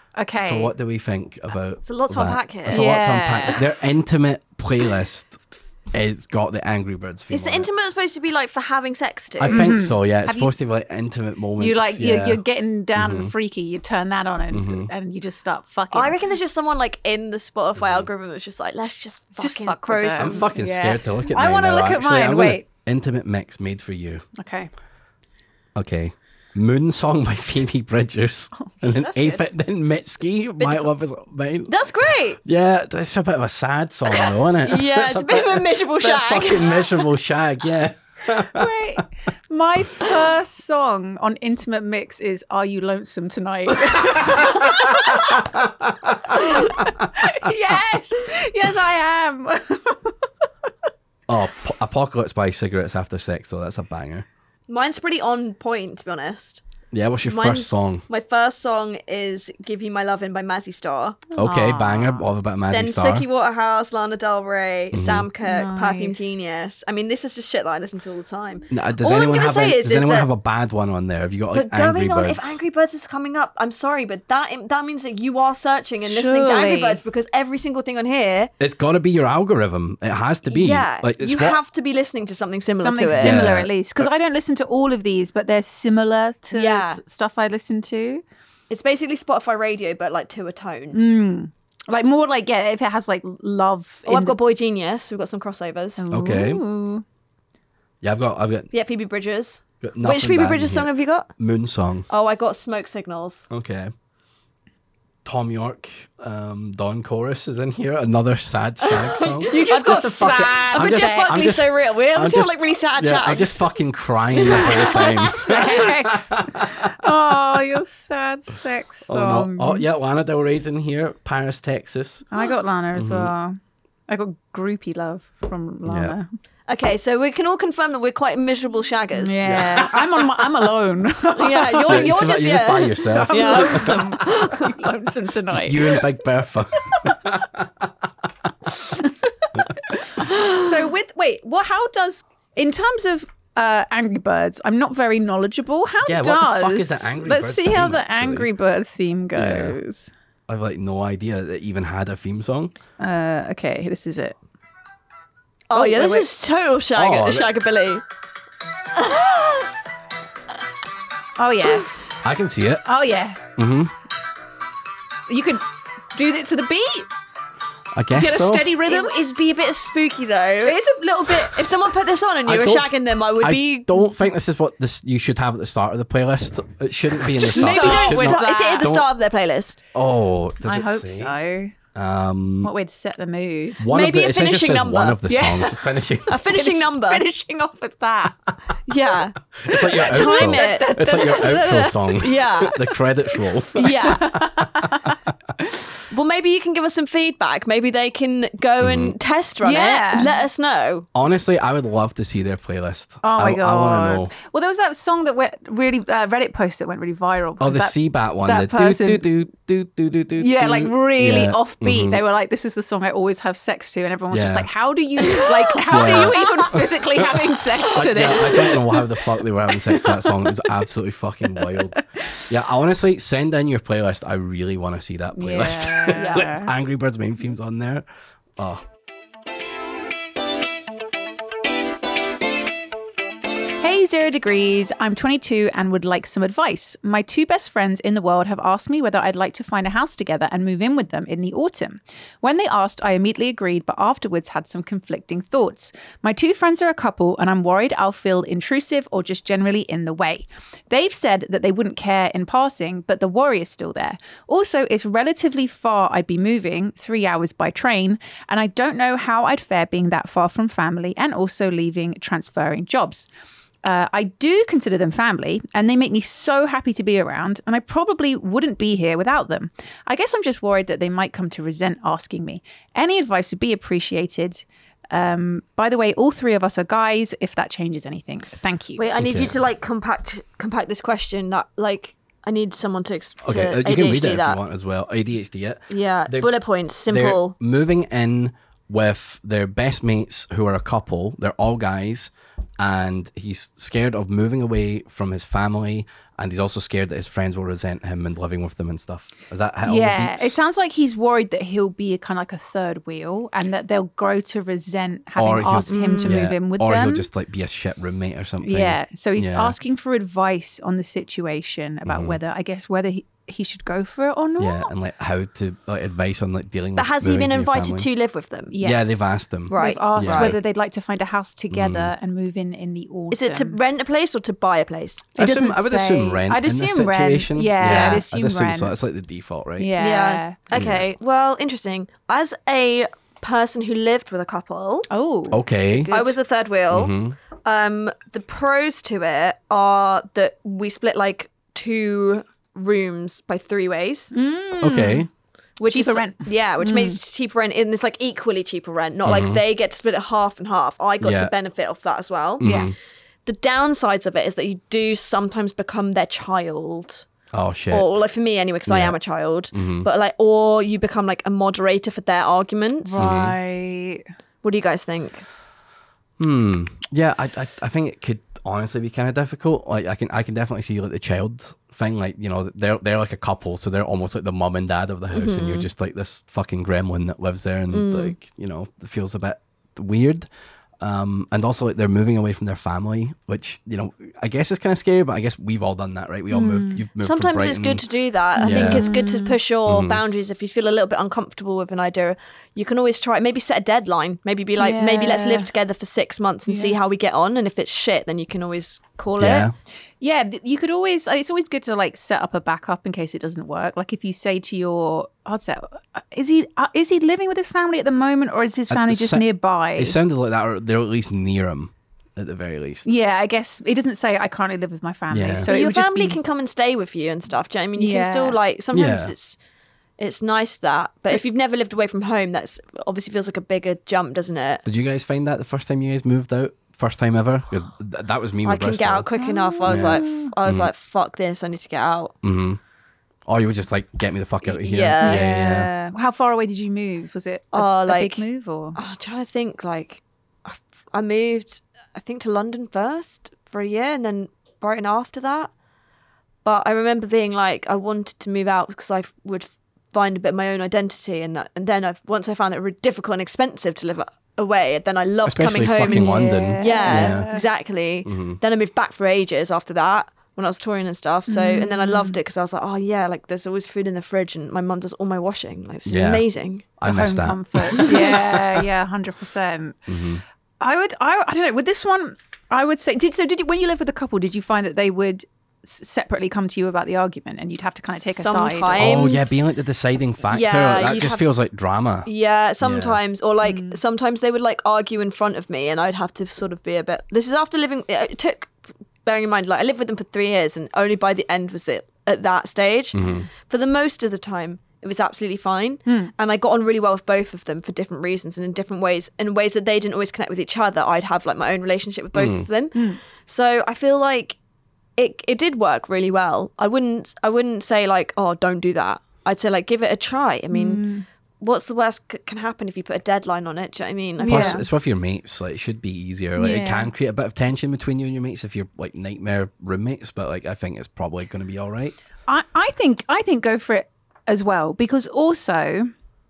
F: Okay.
D: So what do we think about
E: It's a lot to
D: that?
E: unpack here.
D: It's a lot to
F: Yeah.
D: unpack. Their intimate playlist, it's got the Angry Birds theme
E: Is the
D: on it.
E: intimate supposed to be like for having sex to?
D: I think so, yeah. It's
F: Have you-
D: supposed to be like intimate moments.
F: You like
D: yeah.
F: you're, you're getting down and freaky. You turn that on and
D: Mm-hmm.
F: and you just start fucking.
E: I reckon there's just someone like in the Spotify algorithm that's just like, let's just fucking
F: Just fuck
E: throw
F: with
E: some.
F: them.
D: I'm fucking
F: Yeah.
D: scared to look at
F: I
D: mine
F: wanna
D: now,
F: look at
D: actually.
F: mine,
D: I'm gonna-
F: wait.
D: Intimate mix made for you.
F: Okay.
D: Okay. Moon Song by Phoebe Bridgers. and then
E: That's
D: Aphex, then Mitski, My Love Is Mine.
E: That's great.
D: Yeah, it's a bit of a sad song though, isn't it?
E: Yeah, it's a bit of a miserable
D: bit
E: shag.
D: fucking miserable shag, yeah.
F: Wait. My first song on Intimate Mix is "Are You Lonesome Tonight?" Yes, yes, I am.
D: Oh, P- Apocalypse by Cigarettes After Sex, though, that's a banger.
E: Mine's pretty on point, to be honest.
D: Yeah, what's your
E: Mine-
D: first song?
E: My first song is "Give You My Lovin' by Mazzy Star.
D: Okay, banger, all about Magic
E: Then
D: Star.
E: Suki Waterhouse, Lana Del Rey, Sam Cooke, Perfume
F: Nice.
E: Genius. I mean, this is just shit that I listen to all the time.
D: Nah, does
E: All I'm
D: anyone,
E: gonna
D: have,
E: say
D: any,
E: is-
D: does
E: is
D: anyone
E: that-
D: have a bad one on there? Have you got like
E: But
D: Angry
E: going on,
D: Birds?
E: if Angry Birds is coming up, I'm sorry, but that that means that you are searching and listening to Angry
F: Surely.
E: Birds because every single thing on here,
D: It's got to be your algorithm. It has to be.
E: yeah,
D: like it's
E: you
D: what,
E: have to be listening to something similar
F: Something
E: to it.
F: similar,
D: Yeah.
F: at least, because I don't listen to all of these, but they're similar to
E: Yeah.
F: s- stuff I listen to.
E: It's basically Spotify radio, but like to a tone.
F: Like more like yeah, if it has like love.
E: Oh, I've got Boy Genius. We've got some crossovers.
D: Okay.
F: Ooh.
D: Yeah, I've got. I've got.
E: Yeah, Phoebe Bridgers.
D: got
E: Which
D: nothing
E: Phoebe
D: bad in
E: Bridgers song
D: here.
E: have you got?
D: Moon Song.
E: Oh, I got Smoke Signals.
D: Okay. Tom York, um, Dawn Chorus is in here. Another sad shag song.
F: You just got
D: a fucking-
F: sad.
D: I'm
E: But
D: just-
E: Jeff
D: I'm
E: Buckley's
D: just-
E: so real. We
D: I'm
E: always
D: just-
E: have like really sad
D: Yeah,
E: chats.
D: I'm just fucking crying the whole time.
F: sex. Oh, your sad sex
D: Oh,
F: songs.
D: no. Oh, yeah, Lana Del Rey's in here. Paris, Texas.
F: I got Lana
D: Mm-hmm.
F: as well. I got groupie love from Lana.
E: Okay, so we can all confirm that we're quite miserable shaggers.
F: Yeah, I'm on. My, I'm alone.
E: Yeah, you're,
D: Yeah,
E: you're
D: so
E: just,
D: you're
E: yeah.
D: by yourself.
F: I'm lonesome. lonesome tonight.
D: You and Big Bertha.
F: So with wait, what? How does in terms of uh, Angry Birds? I'm not very knowledgeable. How
D: Yeah, what
F: does?
D: the fuck is the Angry
F: Let's
D: Birds
F: see how
D: theme,
F: the
D: actually?
F: Angry Bird theme goes.
D: I've like no idea that it even had a theme song.
F: Uh, okay, this is it.
E: Oh, yeah,
F: wait,
E: this
F: wait.
E: is total shag-
D: Oh, that-
E: shagabilly.
F: Oh yeah.
D: I can see it.
F: Oh yeah.
D: Mm-hmm.
F: You could do it to the beat.
D: I guess
F: Get a
D: so.
F: steady rhythm.
E: It would be a bit spooky though.
F: It is a little bit.
E: If someone put this on and
D: I
E: you were
D: don't-
E: shagging them, I would
D: I
E: be.
D: don't think this is what this you should have at the start of the playlist. It shouldn't be in
F: Just
D: the start.
E: Maybe
D: It
F: start
E: don't
D: should
F: with
D: not-
E: start. Is it at the
D: Don't-
E: start of their playlist?
D: Oh, does
F: I
D: it
F: hope
D: say?
F: so.
D: Um,
F: What way to set the mood?
D: one
E: Maybe
D: of the,
E: a
D: it says- just
E: finishing
D: says
E: number.
D: one of the
F: Yeah.
D: songs. Finishing.
E: A finishing number.
F: Finishing off with that.
E: Yeah.
D: It's like your
E: Time
D: outro.
E: it.
D: It's like your outro song.
E: Yeah.
D: The credits roll.
E: Yeah. Well, maybe you can give us some feedback. Maybe they can go and test run
F: Yeah.
E: it. Let us know.
D: Honestly, I would love to see their playlist.
F: Oh my
D: I,
F: god!
D: I want to know.
F: Well, there was that song that went really uh, Reddit post that went really viral.
D: Oh,
F: because
D: the
F: that,
D: C-Bat one.
F: that
D: The
F: person-
D: do do do do do do.
F: Yeah, like really
D: yeah.
F: offbeat.
D: Mhm.
F: They were like, "This is the song I always have sex to," and everyone was just
D: Yeah.
F: like, "How do you like? How
D: Yeah.
F: do you even physically having sex
D: I,
F: to
D: yeah,
F: this?"
D: I don't know how the fuck they were having sex to that song. It was absolutely fucking wild. Yeah, honestly, send in your playlist. I really want to see that playlist.
F: Yeah.
D: With Angry Birds main themes on there. Oh,
F: Hey, Zero Degrees. I'm twenty-two and would like some advice. My two best friends in the world have asked me whether I'd like to find a house together and move in with them in the autumn. When they asked, I immediately agreed, but afterwards had some conflicting thoughts. My two friends are a couple, and I'm worried I'll feel intrusive or just generally in the way. They've said that they wouldn't care in passing, but the worry is still there. Also, it's relatively far I'd be moving, three hours by train, and I don't know how I'd fare being that far from family and also leaving transferring jobs. Uh, I do consider them family, and they make me so happy to be around, and I probably wouldn't be here without them. I guess I'm just worried that they might come to resent asking me. Any advice would be appreciated. Um, by the way, all three of us are guys, if that changes anything. Thank you.
E: Wait, I need
D: Okay.
E: you to like compact compact this question. That like I need someone to, ex-
D: okay.
E: to
D: uh, you
E: A D
D: can
E: H
D: read
E: D
D: it if
E: that.
D: you want as well. A D H D it.
E: Yeah,
D: They're-
E: bullet points,
D: They're
E: simple.
D: moving in with their best mates who are a couple. They're all guys, and he's scared of moving away from his family, and he's also scared that his friends will resent him and living with them and stuff. Is that how
F: Yeah,
D: the beats?
F: it sounds like he's worried that he'll be a, kind of like a third wheel, and that they'll grow to resent having
D: Or he'll-
F: asked him to
D: Yeah.
F: move in with
D: or
F: them.
D: he'll just like be a shit roommate or something.
F: Yeah, so he's
D: Yeah.
F: asking for advice on the situation about whether, I guess, whether he, he should go for it or not.
D: Yeah, and like how to like advice on like dealing
E: But
D: with
E: has he
D: moving
E: been
D: with your
E: invited
D: family.
E: to live with them?
F: Yes.
D: Yeah, they've asked him.
E: Right.
F: They've asked
D: Yeah.
F: whether they'd like to find a house together and move in in the autumn.
E: Is it to rent a place or to buy a place?
D: I,
F: It
D: assume,
F: doesn't
D: I would
F: say.
D: assume rent.
F: I'd
D: in this
F: assume rent.
D: situation.
F: Yeah, I'd assume
D: so.
F: rent.
D: That's like the default, right?
F: Yeah.
E: Okay, well, interesting. As a person who lived with a couple,
F: Oh.
D: Okay.
E: I was a third wheel.
D: Mm-hmm.
E: Um, the pros to it are that we split like two rooms by three ways,
D: Okay.
E: which
F: Cheaper
E: is
F: rent.
E: Yeah, which makes cheaper rent, and it's like equally cheaper rent. Not like they get to split it half and half. I got
D: Yeah.
E: to benefit off that as well.
F: Yeah.
E: The downsides of it is that you do sometimes become their child.
D: Oh shit.
E: Or like for me anyway, because I
D: Yeah.
E: am a child. But like, or you become like a moderator for their arguments.
F: Right.
E: What do you guys think?
D: Hmm. Yeah, I, I I think it could honestly be kind of difficult. Like I can I can definitely see like the child thing. Like you know they're they're like a couple, so they're almost like the mum and dad of the house, and you're just like this fucking gremlin that lives there, and like you know it feels a bit weird. Um, and also like they're moving away from their family, which you know I guess is kind of scary. But I guess we've all done that, right? We all moved. You've moved.
E: Sometimes
D: from
E: it's
D: Brighton.
E: good to do that. I think
D: Yeah. Mm-hmm.
E: it's good to push your boundaries. If you feel a little bit uncomfortable with an idea, you can always try. Maybe set a deadline. Maybe be like, maybe let's live
F: Yeah.
E: together for six months and see how we get on. And if it's shit, then you can always call
D: Yeah.
E: it.
F: Yeah, th- you could always. It's always good to like set up a backup in case it doesn't work. Like if you say to your, I'd say, uh, is he uh, is he living with his family at the moment, or is his family
D: it
F: just
D: sa-
F: nearby?
D: It sounded like that, or they're at least near him, at the very least.
F: Yeah, I guess it doesn't say I currently live with my family.
D: Yeah.
F: So
E: But
F: it
E: your
F: would just
E: family
F: be,
E: can come and stay with you and stuff. Do you know what I mean? You
F: Yeah.
E: can still like sometimes
D: Yeah.
E: it's it's nice that. But if you've never lived away from home, that's obviously feels like a bigger jump, doesn't it?
D: Did you guys find that the first time you guys moved out? First time ever? Because th- that was me with
E: I couldn't
D: Bristol.
E: get out quick enough. I was
D: Yeah.
E: like, f- I was like, fuck this. I need to get out.
D: Mm-hmm. Or you would just like get me the fuck out of here.
E: Yeah.
D: yeah, yeah.
F: Yeah. How far away did you move? Was it a,
E: Oh,
F: a
E: like-
F: big move or?
E: Oh, I'm trying to think. Like, I f- I moved, I think, to London first for a year, and then Brighton after that. But I remember being like, I wanted to move out because I f- would find a bit of my own identity, and that. And then I, once I found it really difficult and expensive to live a- away, then I loved
D: Especially
E: coming home.
D: fucking
E: And,
D: London.
E: yeah,
D: Yeah.
E: exactly.
D: Mm-hmm.
E: Then I moved back for ages after that when I was touring and stuff. So, and then I loved it because I was like, oh yeah, like there's always food in the fridge, and my mum does all my washing. Like, this is
D: Yeah.
E: amazing.
D: I
F: the
D: missed
F: home
D: that.
F: comforts. yeah, yeah, hundred percent. I would. I. I don't know. With this one, I would say. Did so? Did you, when you lived with a couple? Did you find that they would s- separately come to you about the argument, and you'd have to kind of take a side? or-
E: Sometimes.
D: Oh yeah, being like the deciding factor.
E: Yeah,
D: like, that
E: you'd
D: just
E: have-
D: feels like drama.
E: Yeah, sometimes, or like
F: Mm.
E: sometimes they would like argue in front of me, and I'd have to sort of be a bit. This is after living. It took, bearing in mind, like I lived with them for three years, and only by the end was it at that stage.
D: Mm-hmm.
E: For the most of the time, it was absolutely fine,
F: Hmm.
E: and I got on really well with both of them for different reasons and in different ways, in ways that they didn't always connect with each other. I'd have like my own relationship with both
D: Mm.
E: of them,
F: Hmm.
E: so I feel like it it did work really well. I wouldn't I wouldn't say like, oh, don't do that. I'd say like give it a try. I mean.
F: Hmm.
E: What's the worst c- can happen if you put a deadline on it? Do you know what I mean? I feel-
D: Plus,
F: Yeah.
D: it's with your mates. Like, it should be easier. Like, it
F: Yeah.
D: can create a bit of tension between you and your mates if you're like nightmare roommates. But like, I think it's probably going to be all right.
F: I, I think I think go for it as well, because also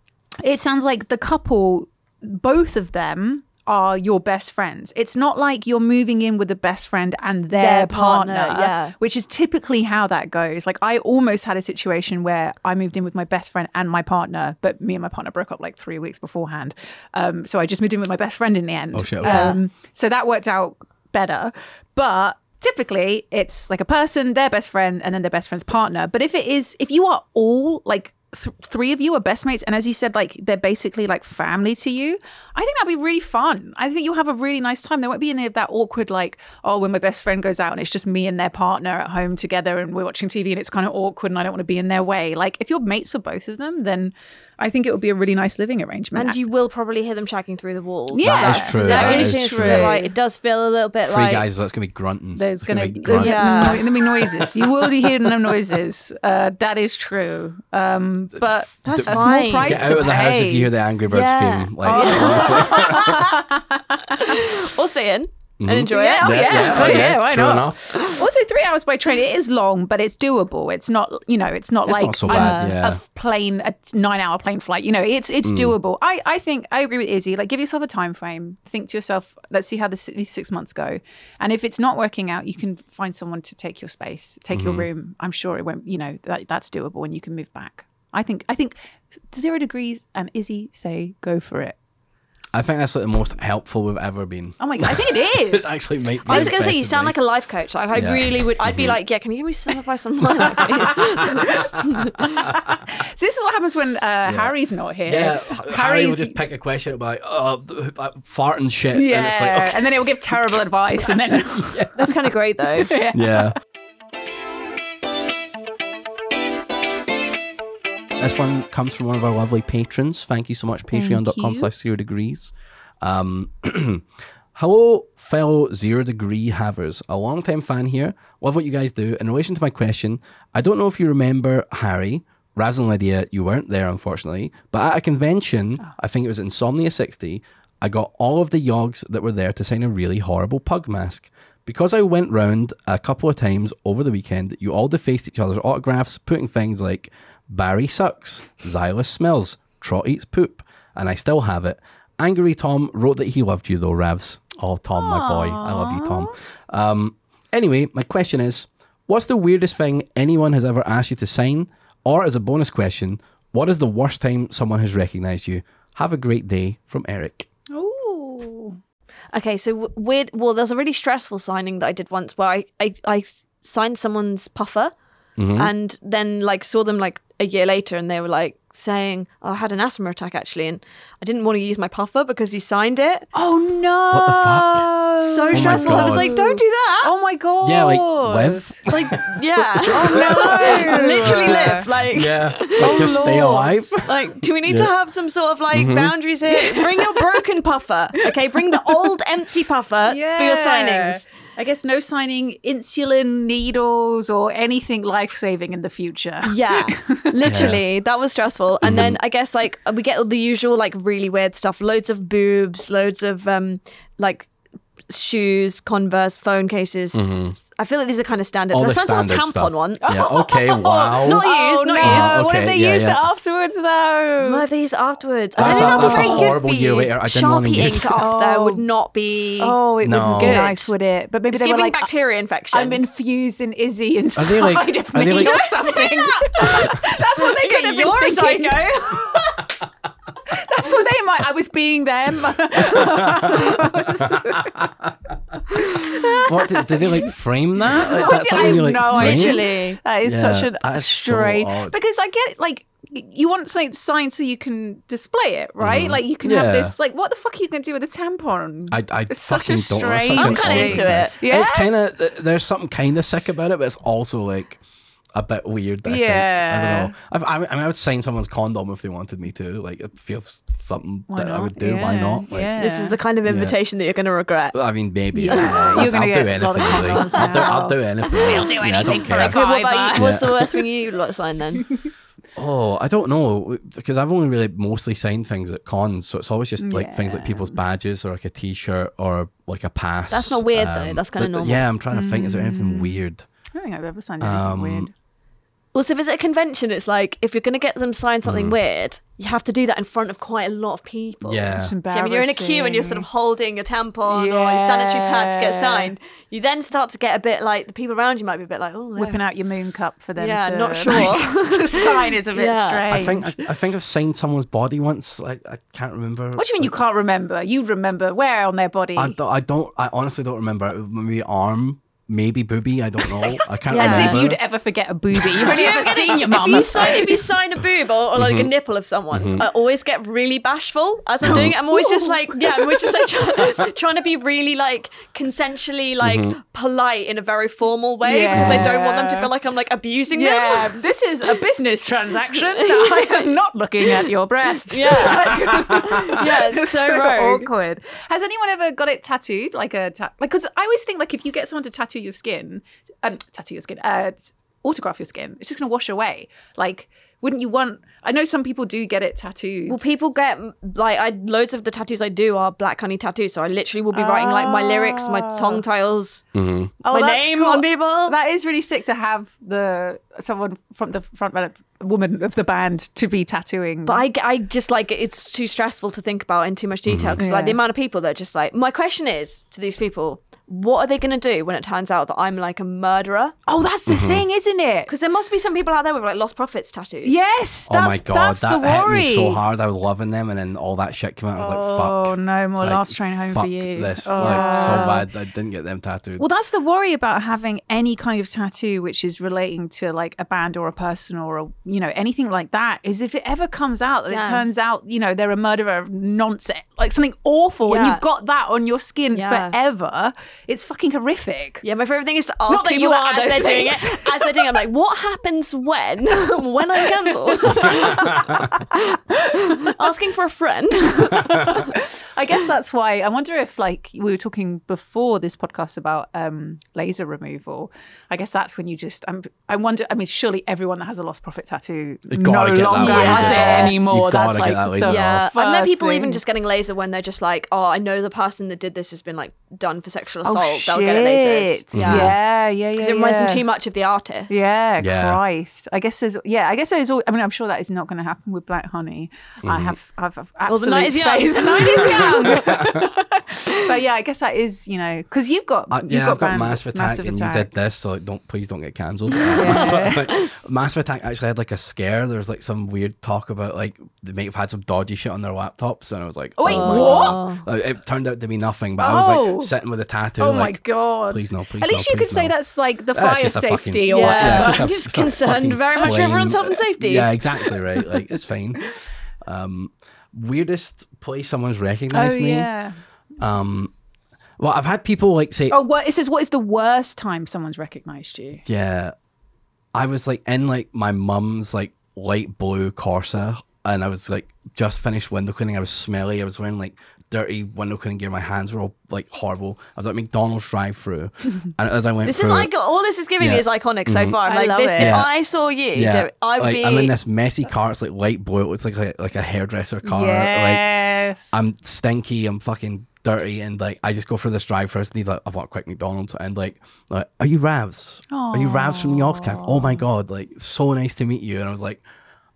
F: it sounds like the couple, both of them are your best friends. It's not like you're moving in with the best friend and their,
E: Their
F: partner,
E: partner, yeah.
F: which is typically how that goes. Like I almost had a situation where I moved in with my best friend and my partner, but me and my partner broke up like three weeks beforehand. Um, so I just moved in with my best friend in the end.
D: Oh, shit, okay.
F: Um, so that worked out better. But typically it's like a person, their best friend, and then their best friend's partner. But if it is, if you are all like th- three of you are best mates, and as you said, like they're basically like family to you, I think that'd be really fun. I think you'll have a really nice time. There won't be any of that awkward, like, oh, when my best friend goes out and it's just me and their partner at home together and we're watching T V and it's kind of awkward and I don't want to be in their way. Like if you're mates for both of them, then I think it would be a really nice living arrangement.
E: and you will probably hear them shagging through the walls.
F: Yeah.
D: That is true.
E: That
D: That
E: is
D: is
E: true.
D: true.
E: Like, it does feel a little bit
D: Three
E: like
D: guys, that's going to be grunting.
F: There's
D: It's
F: gonna,
D: be
F: there'll
D: grunts.
F: be
E: Yeah.
F: no- there'll be noises. You will be hearing them noises. Uh, that is true. Um, but
E: That's
F: a
E: fine.
F: small price
D: Get
F: to
D: out of the house if
F: pay.
D: you hear the Angry Birds
E: Yeah.
D: theme. Like, honestly.
E: or stay in. and enjoy
F: Yeah,
E: it.
F: oh, yeah. Oh, yeah, why
D: true
F: not?
D: enough.
F: Also, three hours by train, it is long, but it's doable. It's not, you know, it's not
D: It's
F: like
D: not so
F: a-
D: bad,
F: a,
D: yeah.
F: plane, a nine-hour plane flight. You know, it's it's doable. I, I think I agree with Izzy. Like, give yourself a time frame. Think to yourself, let's see how this, these six months go. And if it's not working out, you can find someone to take your space, take your room. I'm sure it won't. You know, that that's doable, and you can move back. I think. I think zero degrees and Izzy say go for it.
D: I think that's like the most helpful we've ever been.
F: Oh my god, I think it is.
D: It actually might be
E: I was
D: the
E: going to say,
D: best
E: you sound
D: advice.
E: like a life coach. Like, I
D: Yeah.
E: really would. I'd be like, yeah, can you give me some advice on life, please?
F: So this is what happens when uh, Harry's not here.
D: Yeah, Harry will just pick a question about like, oh, like, fart and shit.
F: Yeah,
D: And it's like, okay.
F: and then it will give terrible advice, and then
E: That's kind of great, though.
D: Yeah. This one comes from one of our lovely patrons. Thank you so much. Patreon.com
F: you.
D: slash zero degrees. Um, hello, fellow zero degree havers. A long time fan here. Love what you guys do. In relation to my question, I don't know if you remember Harry, Raz and Lydia, you weren't there, unfortunately, but at a convention, I think it was Insomnia sixty, I got all of the yogs that were there to sign a really horrible pug mask. Because I went round a couple of times over the weekend, you all defaced each other's autographs, putting things like Barry sucks, Xylus smells, Trot eats poop, and I still have it. Angry Tom wrote that he loved you though, Ravs. Oh, Tom, my boy. I love you, Tom. Um, anyway, my question is, what's the weirdest thing anyone has ever asked you to sign? Or as a bonus question, what is the worst time someone has recognised you? Have a great day, from Eric.
F: ooh,
E: Okay, so w- weird. Well, there's a really stressful signing that I did once where I, I, I s- signed someone's puffer and then like saw them like a year later and they were like saying, oh, I had an asthma attack actually and I didn't want to use my puffer because you signed it.
F: oh no!
D: What the fuck?
E: So
D: my
E: stressful. I was
D: God.
E: like, don't do that.
F: Oh my god!
D: Yeah, like, live.
E: Like, yeah.
F: no!
E: Literally live. Like,
D: Yeah, like, just stay
F: Lord.
D: alive.
E: Like, do we need to have some sort of like boundaries here? Bring your broken puffer, okay? Bring the old empty puffer for your signings.
F: I guess no signing insulin needles or anything life saving in the future.
E: Yeah, literally, that was stressful. And then I guess like we get all the usual like really weird stuff, loads of boobs, loads of um like shoes, Converse, phone cases. I feel like these are kind of standard.
D: All
E: I
D: the
E: signed someone's
D: standard
E: tampon
D: stuff.
E: once.
D: Yeah. Okay. Wow.
E: Not
F: Oh,
E: used, not
F: no.
E: used.
F: What
D: Okay,
F: if they
D: yeah,
F: used
D: yeah.
F: it afterwards though?
E: Well, they used it afterwards.
D: That's
E: I
D: a-
E: don't know,
D: that's
E: that
D: a
E: would be very
D: horrible
E: good for
D: year
E: you.
D: later. I didn't wanna
E: Sharpie
D: use
E: ink
D: it.
E: up there
F: Oh.
E: would not be.
F: Oh, it
D: No.
F: wouldn't be
E: Good.
F: nice, would it? But maybe
E: It's
F: they were
E: giving
F: like,
E: bacteria infection.
F: I'm infused in Izzy inside
D: they like-
F: of
D: are
F: me
D: they like-
F: or
D: Don't
F: something. That's what they could have been
E: You're a
F: thinking.
E: psycho.
F: That's what they might. I was being them.
D: What did, did they like frame that? Like, that's
F: I
D: something
F: have
D: you like
F: no
D: frame?
F: idea.
E: Literally.
F: That is
D: Yeah,
F: such a
D: that is so
F: strange.
D: odd.
F: Because I get it, like you want something signed so you can display it, right? Like you can
D: Yeah.
F: have this. Like, what the fuck are you going to do with a tampon?
D: I, I
F: It's such a
D: fucking don't know. It's
F: strange
D: such
E: I'm
D: an
E: kinda
D: odd
E: into
D: thing.
E: it.
F: Yeah?
D: It's kind of, there's something kind of sick about it, but it's also like a bit weird. I
F: Yeah.
D: think. I don't know. I've, I, I mean, I would sign someone's condom if they wanted me to. Like, it feels something
F: Why
D: that I
F: not?
D: would do. Why
F: Yeah,
D: not? Like,
F: yeah.
E: This is the kind of invitation that you're going to regret.
D: I mean, maybe.
F: Yeah.
D: I don't know.
F: You're
D: I'll,
F: gonna
D: I'll
F: get
D: do
F: a lot of
D: anything. Really.
F: condoms
D: I'll, do,
F: now.
D: I'll do anything. We'll
F: do
D: yeah, I
F: anything
D: don't
F: for a
D: care.
E: Okay, what about
F: Fiver.
E: you? What's
D: Yeah.
E: the worst thing you lot sign then?
D: Oh, I don't know because I've only really mostly signed things at cons, so it's always just like things like people's badges or like a T-shirt or like a pass.
E: That's not weird, though. That's kinda
D: but-
E: normal.
D: Yeah, I'm trying to think. Is there anything weird?
F: I don't think I've ever signed anything
D: Um,
F: weird.
E: Also, if it's at a convention, it's like if you're going to get them sign something weird, you have to do that in front of quite a lot of people.
D: Yeah.
F: It's
E: Do you know, when you're in a queue and you're sort of holding a tampon or a sanitary pad to get
F: Yeah.
E: signed, you then start to get a bit like the people around you might be a bit like, oh, no.
F: Whipping out your moon cup for them
E: Yeah,
F: to,
E: not sure.
F: to sign is a bit
E: Yeah.
F: strange.
D: I think I, I think I've signed someone's body once. I, I can't remember.
F: What do you mean you can't remember? You remember where on their body?
D: I don't, I don't. I honestly don't remember. It was maybe arm, maybe booby. I don't know. I can't
E: Yeah.
F: As
D: remember.
F: if you'd ever forget a booby. You've only ever seen your
E: If
F: mum.
E: you sign, if you sign a boob or, or like a nipple of someone's, I always get really bashful as I'm doing it. I'm always just like, yeah, I'm always just like try, trying to be really like consensually like polite in a very formal way because I don't want them to
F: Yeah.
E: feel like I'm like abusing them.
F: Yeah, this is a business transaction. I am not looking at your breasts.
E: Yeah. Yeah, it's so rogue.
F: awkward. Has anyone ever got it tattooed? Like a ta- like because I always think like if you get someone to tattoo your skin, um, tattoo your skin, uh, autograph your skin. It's just going to wash away. Like, wouldn't you want... I know some people do get it tattooed.
E: Well, people get, like, I loads of the tattoos I do are Black Honey tattoos, so I literally will be writing, like, my lyrics, my song titles,
D: Mm-hmm.
F: Oh,
E: my
F: that's
E: name
F: cool.
E: on people.
F: That is really sick to have the someone from the front man, woman of the band to be tattooing.
E: But I, I just, like, it's too stressful to think about in too much detail, because,
F: Yeah.
E: like, the amount of people that are just, like... My question is, to these people, what are they going to do when it turns out that I'm, like, a murderer?
F: oh, that's the thing, isn't it?
E: Because there must be some people out there with, like, Lost Prophets tattoos.
F: Yes,
D: Oh
F: that's,
D: my god,
F: that's
D: that
F: the
D: hit
F: worry.
D: me so hard. I was loving them, and then all that shit came out. I was like,
F: Oh
D: "Fuck!"
F: no, more
D: Like,
F: Last Train Home
D: fuck
F: for you.
D: This,
F: Oh.
D: like, so bad. I didn't get them tattooed.
F: Well, that's the worry about having any kind of tattoo which is relating to like a band or a person or a, you know, anything like that, is if it ever comes out that
E: Yeah.
F: it turns out, you know, they're a murderer of nonsense, like something awful, and
E: Yeah.
F: you've got that on your skin
E: Yeah.
F: forever. It's fucking horrific.
E: Yeah, my favourite thing is to ask
F: Not that
E: people
F: you
E: that
F: are
E: as
F: those
E: they're doing
F: things.
E: it. As they're doing it, I'm like, what happens when? when I'm cancelled? Asking for a friend.
F: I guess that's why I wonder if, like, we were talking before this podcast about um, laser removal. I guess that's when you just. I'm, I wonder. I mean, surely everyone that has a Lost Prophet tattoo
D: You
F: no
D: gotta get that
F: longer
D: laser
F: has
E: off.
F: it anymore.
D: You gotta
F: That's
D: get
F: like
D: that laser
F: the
E: Yeah,
D: off.
E: I've met
F: first
E: people even
F: thing.
E: just getting laser when they're just like, oh, I know the person that did this has been like done for sexual
F: Oh,
E: assault. They'll
F: shit.
E: get it lasered.
F: Yeah, yeah, yeah.
E: Because
F: yeah,
E: it reminds
F: yeah.
E: them too much of the artist.
F: Yeah,
D: Yeah.
F: Christ. I guess there's. Yeah, I guess there's. al- I mean, I'm sure that is not going to happen with Black Honey. I have. I've, I've
E: Well, the
F: absolute
E: night is young.
F: faith. The night is young. But yeah, I guess that is. You know, because you've got.
D: Uh,
F: you've
D: yeah,
F: got
D: I've got
F: band-
D: Massive Attack,
F: Massive
D: and
F: Attack.
D: you did this, so like, don't please don't get cancelled.
F: Yeah.
D: But, like, Massive Attack actually had like a scare. There was like some weird talk about like they may have had some dodgy shit on their laptops, and I was like,
F: Wait,
D: oh my
F: what?
D: God. Like, it turned out to be nothing, but I was
F: Oh.
D: like sitting with a tattoo.
F: Oh
D: like,
F: my god!
D: please no, please
F: At least
D: no,
F: you could
D: please
F: say
D: no.
F: that's like the
D: That's
F: fire
D: just a
F: safety
D: fucking-
F: or
E: Yeah,
F: whatever.
D: it's just a-
E: I'm just
D: it's a
E: concerned
D: fucking
E: very much for everyone's health and safety.
D: Yeah, exactly right. Like it's fine. Um, weirdest place someone's recognized
F: oh
D: me.
F: yeah.
D: Um, well, I've had people like say,
F: Oh, what it says? What is the worst time someone's recognised you?
D: yeah, I was like in like my mum's like light blue Corsa, and I was like just finished window cleaning. I was smelly. I was wearing like dirty window cleaning gear. My hands were all like horrible. I was at McDonald's drive-through, and as I went
E: This is
D: through,
E: like all this is giving
D: Yeah.
E: me is iconic so far. I'm
F: I
E: like,
F: love
E: this.
F: it.
E: If
D: Yeah.
E: I saw you, do
D: yeah,
E: it, I would
D: like,
E: be.
D: I'm in this messy car. It's like light blue. It's like a, like a hairdresser car. Like
F: Yes.
D: I'm stinky. I'm fucking dirty, and like I just go for this drive first. Need like I want a quick McDonald's, and like, like are you Ravs? Are you Ravs from the Oxcast? Oh my god, like so nice to meet you. And I was like,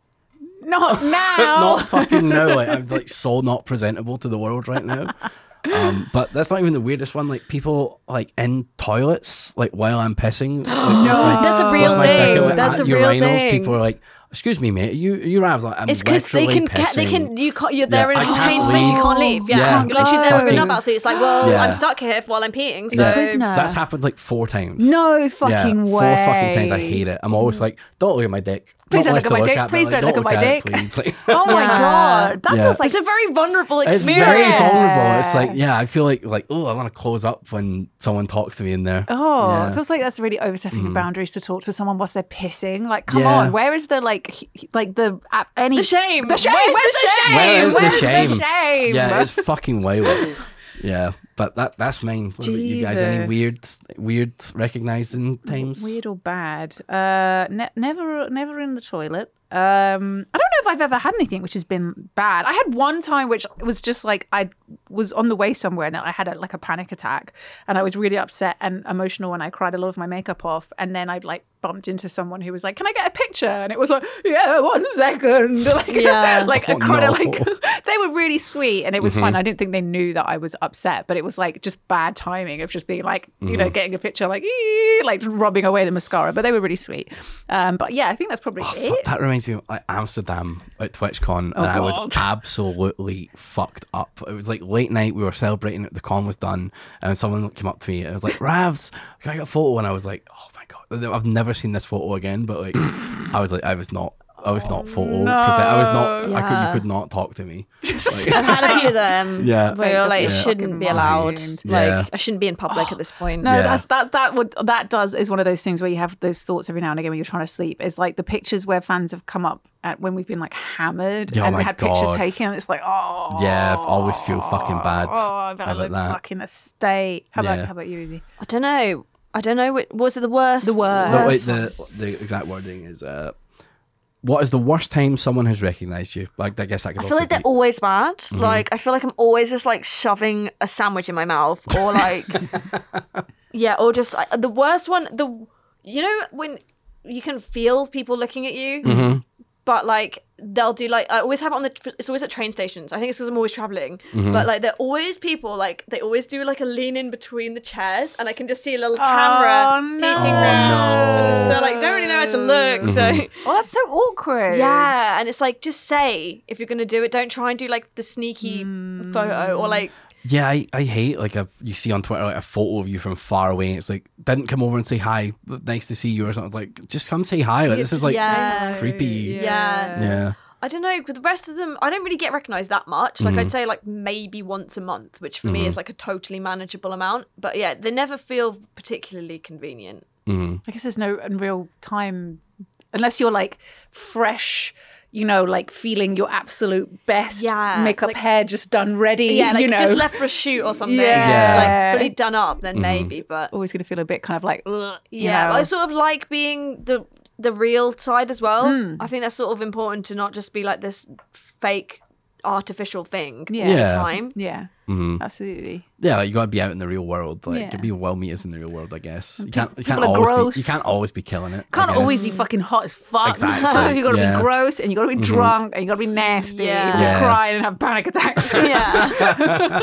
F: Not now.
D: not fucking no. Like I'm like so not presentable to the world right now. Um, but that's not even the weirdest one. Like people like in toilets, like while I'm pissing. Like, no,
E: That's a real thing. That's a real
D: urinals,
E: thing.
D: people are like, "Excuse me, mate, are you are you Ravs?" Like I'm
E: It's because they
D: literally
E: can, ca- they
D: pissing.
E: can, you can't, you're there
D: Yeah,
E: in a
D: I
E: contained
D: can't
E: space, you
D: leave.
E: can't leave. Yeah,
D: Yeah.
E: you're literally there with
D: Fucking-
E: a nut out, so it's like, well,
D: Yeah.
E: I'm stuck here while I'm peeing, so.
D: Yeah.
F: Prisoner.
D: That's happened like four times.
F: No fucking
D: yeah,
F: way.
D: Four fucking times. I hate it. I'm always like, don't look at my dick.
F: Please
D: Not
F: don't
D: nice
F: look at
D: to
F: my dick.
D: but,
F: Please
D: like,
F: don't look at my
D: it,
F: dick.
D: please. Like,
F: Oh my
E: Yeah.
F: god, that
D: Yeah.
F: feels like
E: It's a very vulnerable
D: it's
E: experience.
D: very vulnerable. It's like, yeah, I feel like, like, oh, I want to close up when someone talks to me in there.
F: oh,
D: Yeah.
F: it feels like that's really overstepping your boundaries to talk to someone whilst they're pissing. Like, come
D: Yeah.
F: on, where is the like, he- he- like the uh, any
E: The shame.
F: The shame.
E: Where's
F: Where's,
E: the
F: the
E: shame?
F: shame?
D: Where is the
F: Where's
D: shame?
F: the shame?
D: Yeah, it's fucking wild. Yeah, but that that's mine. What about you guys? Any
F: Jesus.
D: weird, weird recognizing times?
F: Weird or bad? Uh, ne- never, never in the toilet. Um, I don't know if I've ever had anything which has been bad. I had one time which was just like I was on the way somewhere and I had a, like a panic attack and I was really upset and emotional and I cried a lot of my makeup off and then I like bumped into someone who was like, "Can I get a picture?" And it was like, "Yeah, one second." Like,
E: Yeah.
F: like
D: Oh,
F: I cried.
D: no.
F: Like they were really sweet and it was fun. I didn't think they knew that I was upset, but it was like just bad timing of just being like, you know, getting a picture like, "Ee," like rubbing away the mascara. But they were really sweet. Um, but yeah, I think that's probably
D: Oh,
F: it.
D: fuck, that reminds me of like Amsterdam at TwitchCon, and I was
F: God.
D: absolutely fucked up. It was like late night. We were celebrating that the con was done, and someone came up to me and was like, "Ravs, can I get a photo?" And I was like, "Oh my god, I've never seen this photo again." But like, I was like, I was not. I was not photo. present- I was not. I could.
E: Yeah.
D: You could not talk to me.
F: Just-
E: I've had a few of them
D: Yeah.
E: where you're like, it
F: Yeah.
E: shouldn't be
F: Fucking
E: allowed.
F: mind.
E: Like,
D: Yeah.
E: I shouldn't be in public at this point.
F: No,
D: Yeah.
F: that's that that would that does is one of those things where you have those thoughts every now and again when you're trying to sleep. It's like the pictures where fans have come up at when we've been like hammered
D: Yeah, oh
F: and
D: my
F: had pictures
D: God.
F: taken. It's like, oh
D: Yeah, I always feel fucking bad
F: Oh, I've had
D: about
F: a
D: that.
F: fucking estate. How
D: Yeah.
F: about how about you, Izzy?
E: I don't know. I don't know. what- Was it the worst?
F: The worst.
D: No, wait, the the exact wording is uh, what is the worst time someone has recognized you? Like, I guess that could
E: I
D: also
E: feel like they're
D: be-
E: always bad.
D: Mm-hmm.
E: Like, I feel like I'm always just like shoving a sandwich in my mouth, or like, yeah, or just like, the worst one. The you know when you can feel people looking at you,
D: Mm-hmm.
E: but like they'll do like I always have it on the. It's always at train stations. I think it's because I'm always traveling.
D: Mm-hmm.
E: But like, they're always people like they always do like a lean in between the chairs, and I can just see a little camera
F: no.
E: peeking
F: Oh,
E: round.
D: no.
E: So like, don't really know how to look.
D: Mm-hmm.
E: So.
F: Oh, that's so awkward.
E: Yeah, and it's like, just say if you're gonna do it. Don't try and do like the sneaky photo or like.
D: Yeah, I, I hate like a you see on Twitter like a photo of you from far away. And it's like didn't come over and say hi. Nice to see you or something. It's like just come say hi. Like this is like
E: Yeah.
D: creepy.
E: Yeah.
D: Yeah.
E: I don't know, but the rest of them, I don't really get recognised that much. Like, I'd say like maybe once a month, which for me is like a totally manageable amount. But yeah, they never feel particularly convenient.
D: Mm-hmm.
F: I guess there's no real time unless you're like fresh, you know, like feeling your absolute best
E: Yeah,
F: makeup,
E: like-
F: hair just done ready.
E: Yeah, like
F: you know,
E: just left for a shoot or something.
F: Yeah.
E: Like fully done up, then maybe. But
F: always going to feel a bit kind of like, ugh, you
E: yeah,
F: know.
E: but I sort of like being the the real side as well.
F: Hmm.
E: I think that's sort of important to not just be like this fake artificial thing
F: Yeah.
E: all the
D: Yeah.
E: time.
F: yeah,
D: Mm-hmm.
F: absolutely.
D: Yeah, like you gotta be out in the real world. Like
F: Yeah.
D: to be well meeters in the real world, I guess. You
F: pe-
D: can't. You can't
F: people are
D: always.
F: gross.
D: Be, you can't always be killing it. I
F: Can't
D: guess.
F: always be fucking hot as fuck.
D: Exactly.
F: Sometimes you got to
D: Yeah.
F: be gross and you got to be drunk and you got to be nasty.
E: Yeah.
F: and
D: Yeah.
F: cry and have panic attacks.
E: Yeah.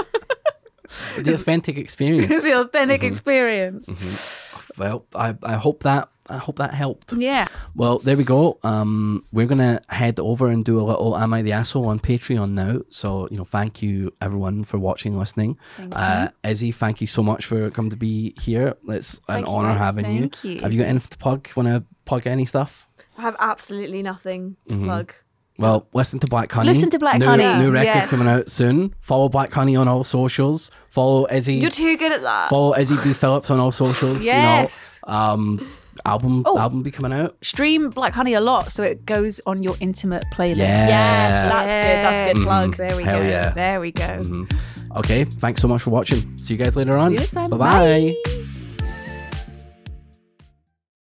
D: the authentic experience.
F: It's the authentic experience.
D: Well, I, I hope that I hope that helped.
F: Yeah.
D: Well, there we go. Um, we're gonna head over and do a little "Am I the Asshole" on Patreon now. So you know, thank you everyone for watching, listening.
F: Thank
D: uh, Izzy, thank you so much for coming to be here. It's an
E: Thank you,
D: honor
E: guys.
D: having
F: Thank
D: you.
F: you.
D: Have you got anything to plug? Want to plug any stuff?
E: I have absolutely nothing to
D: Mm-hmm.
E: plug.
D: Well, listen to Black Honey.
F: Listen to Black
D: new,
F: Honey,
D: New record
F: yes.
D: coming out soon. Follow Black Honey on all socials. Follow Izzy.
E: You're too good at that.
D: Follow Izzy B Phillips on all socials.
F: Yes.
D: You know, um, album
F: Oh.
D: album be coming out.
F: Stream Black Honey a lot so it goes on your intimate playlist.
D: Yeah.
E: Yes, that's good. That's a good
F: Yes.
E: plug.
F: There we
D: Hell
F: go.
D: yeah.
F: There we go.
D: Mhm. Okay, thanks so much for watching. See you guys later on.
F: See you next time.
D: Bye-bye.
F: Bye.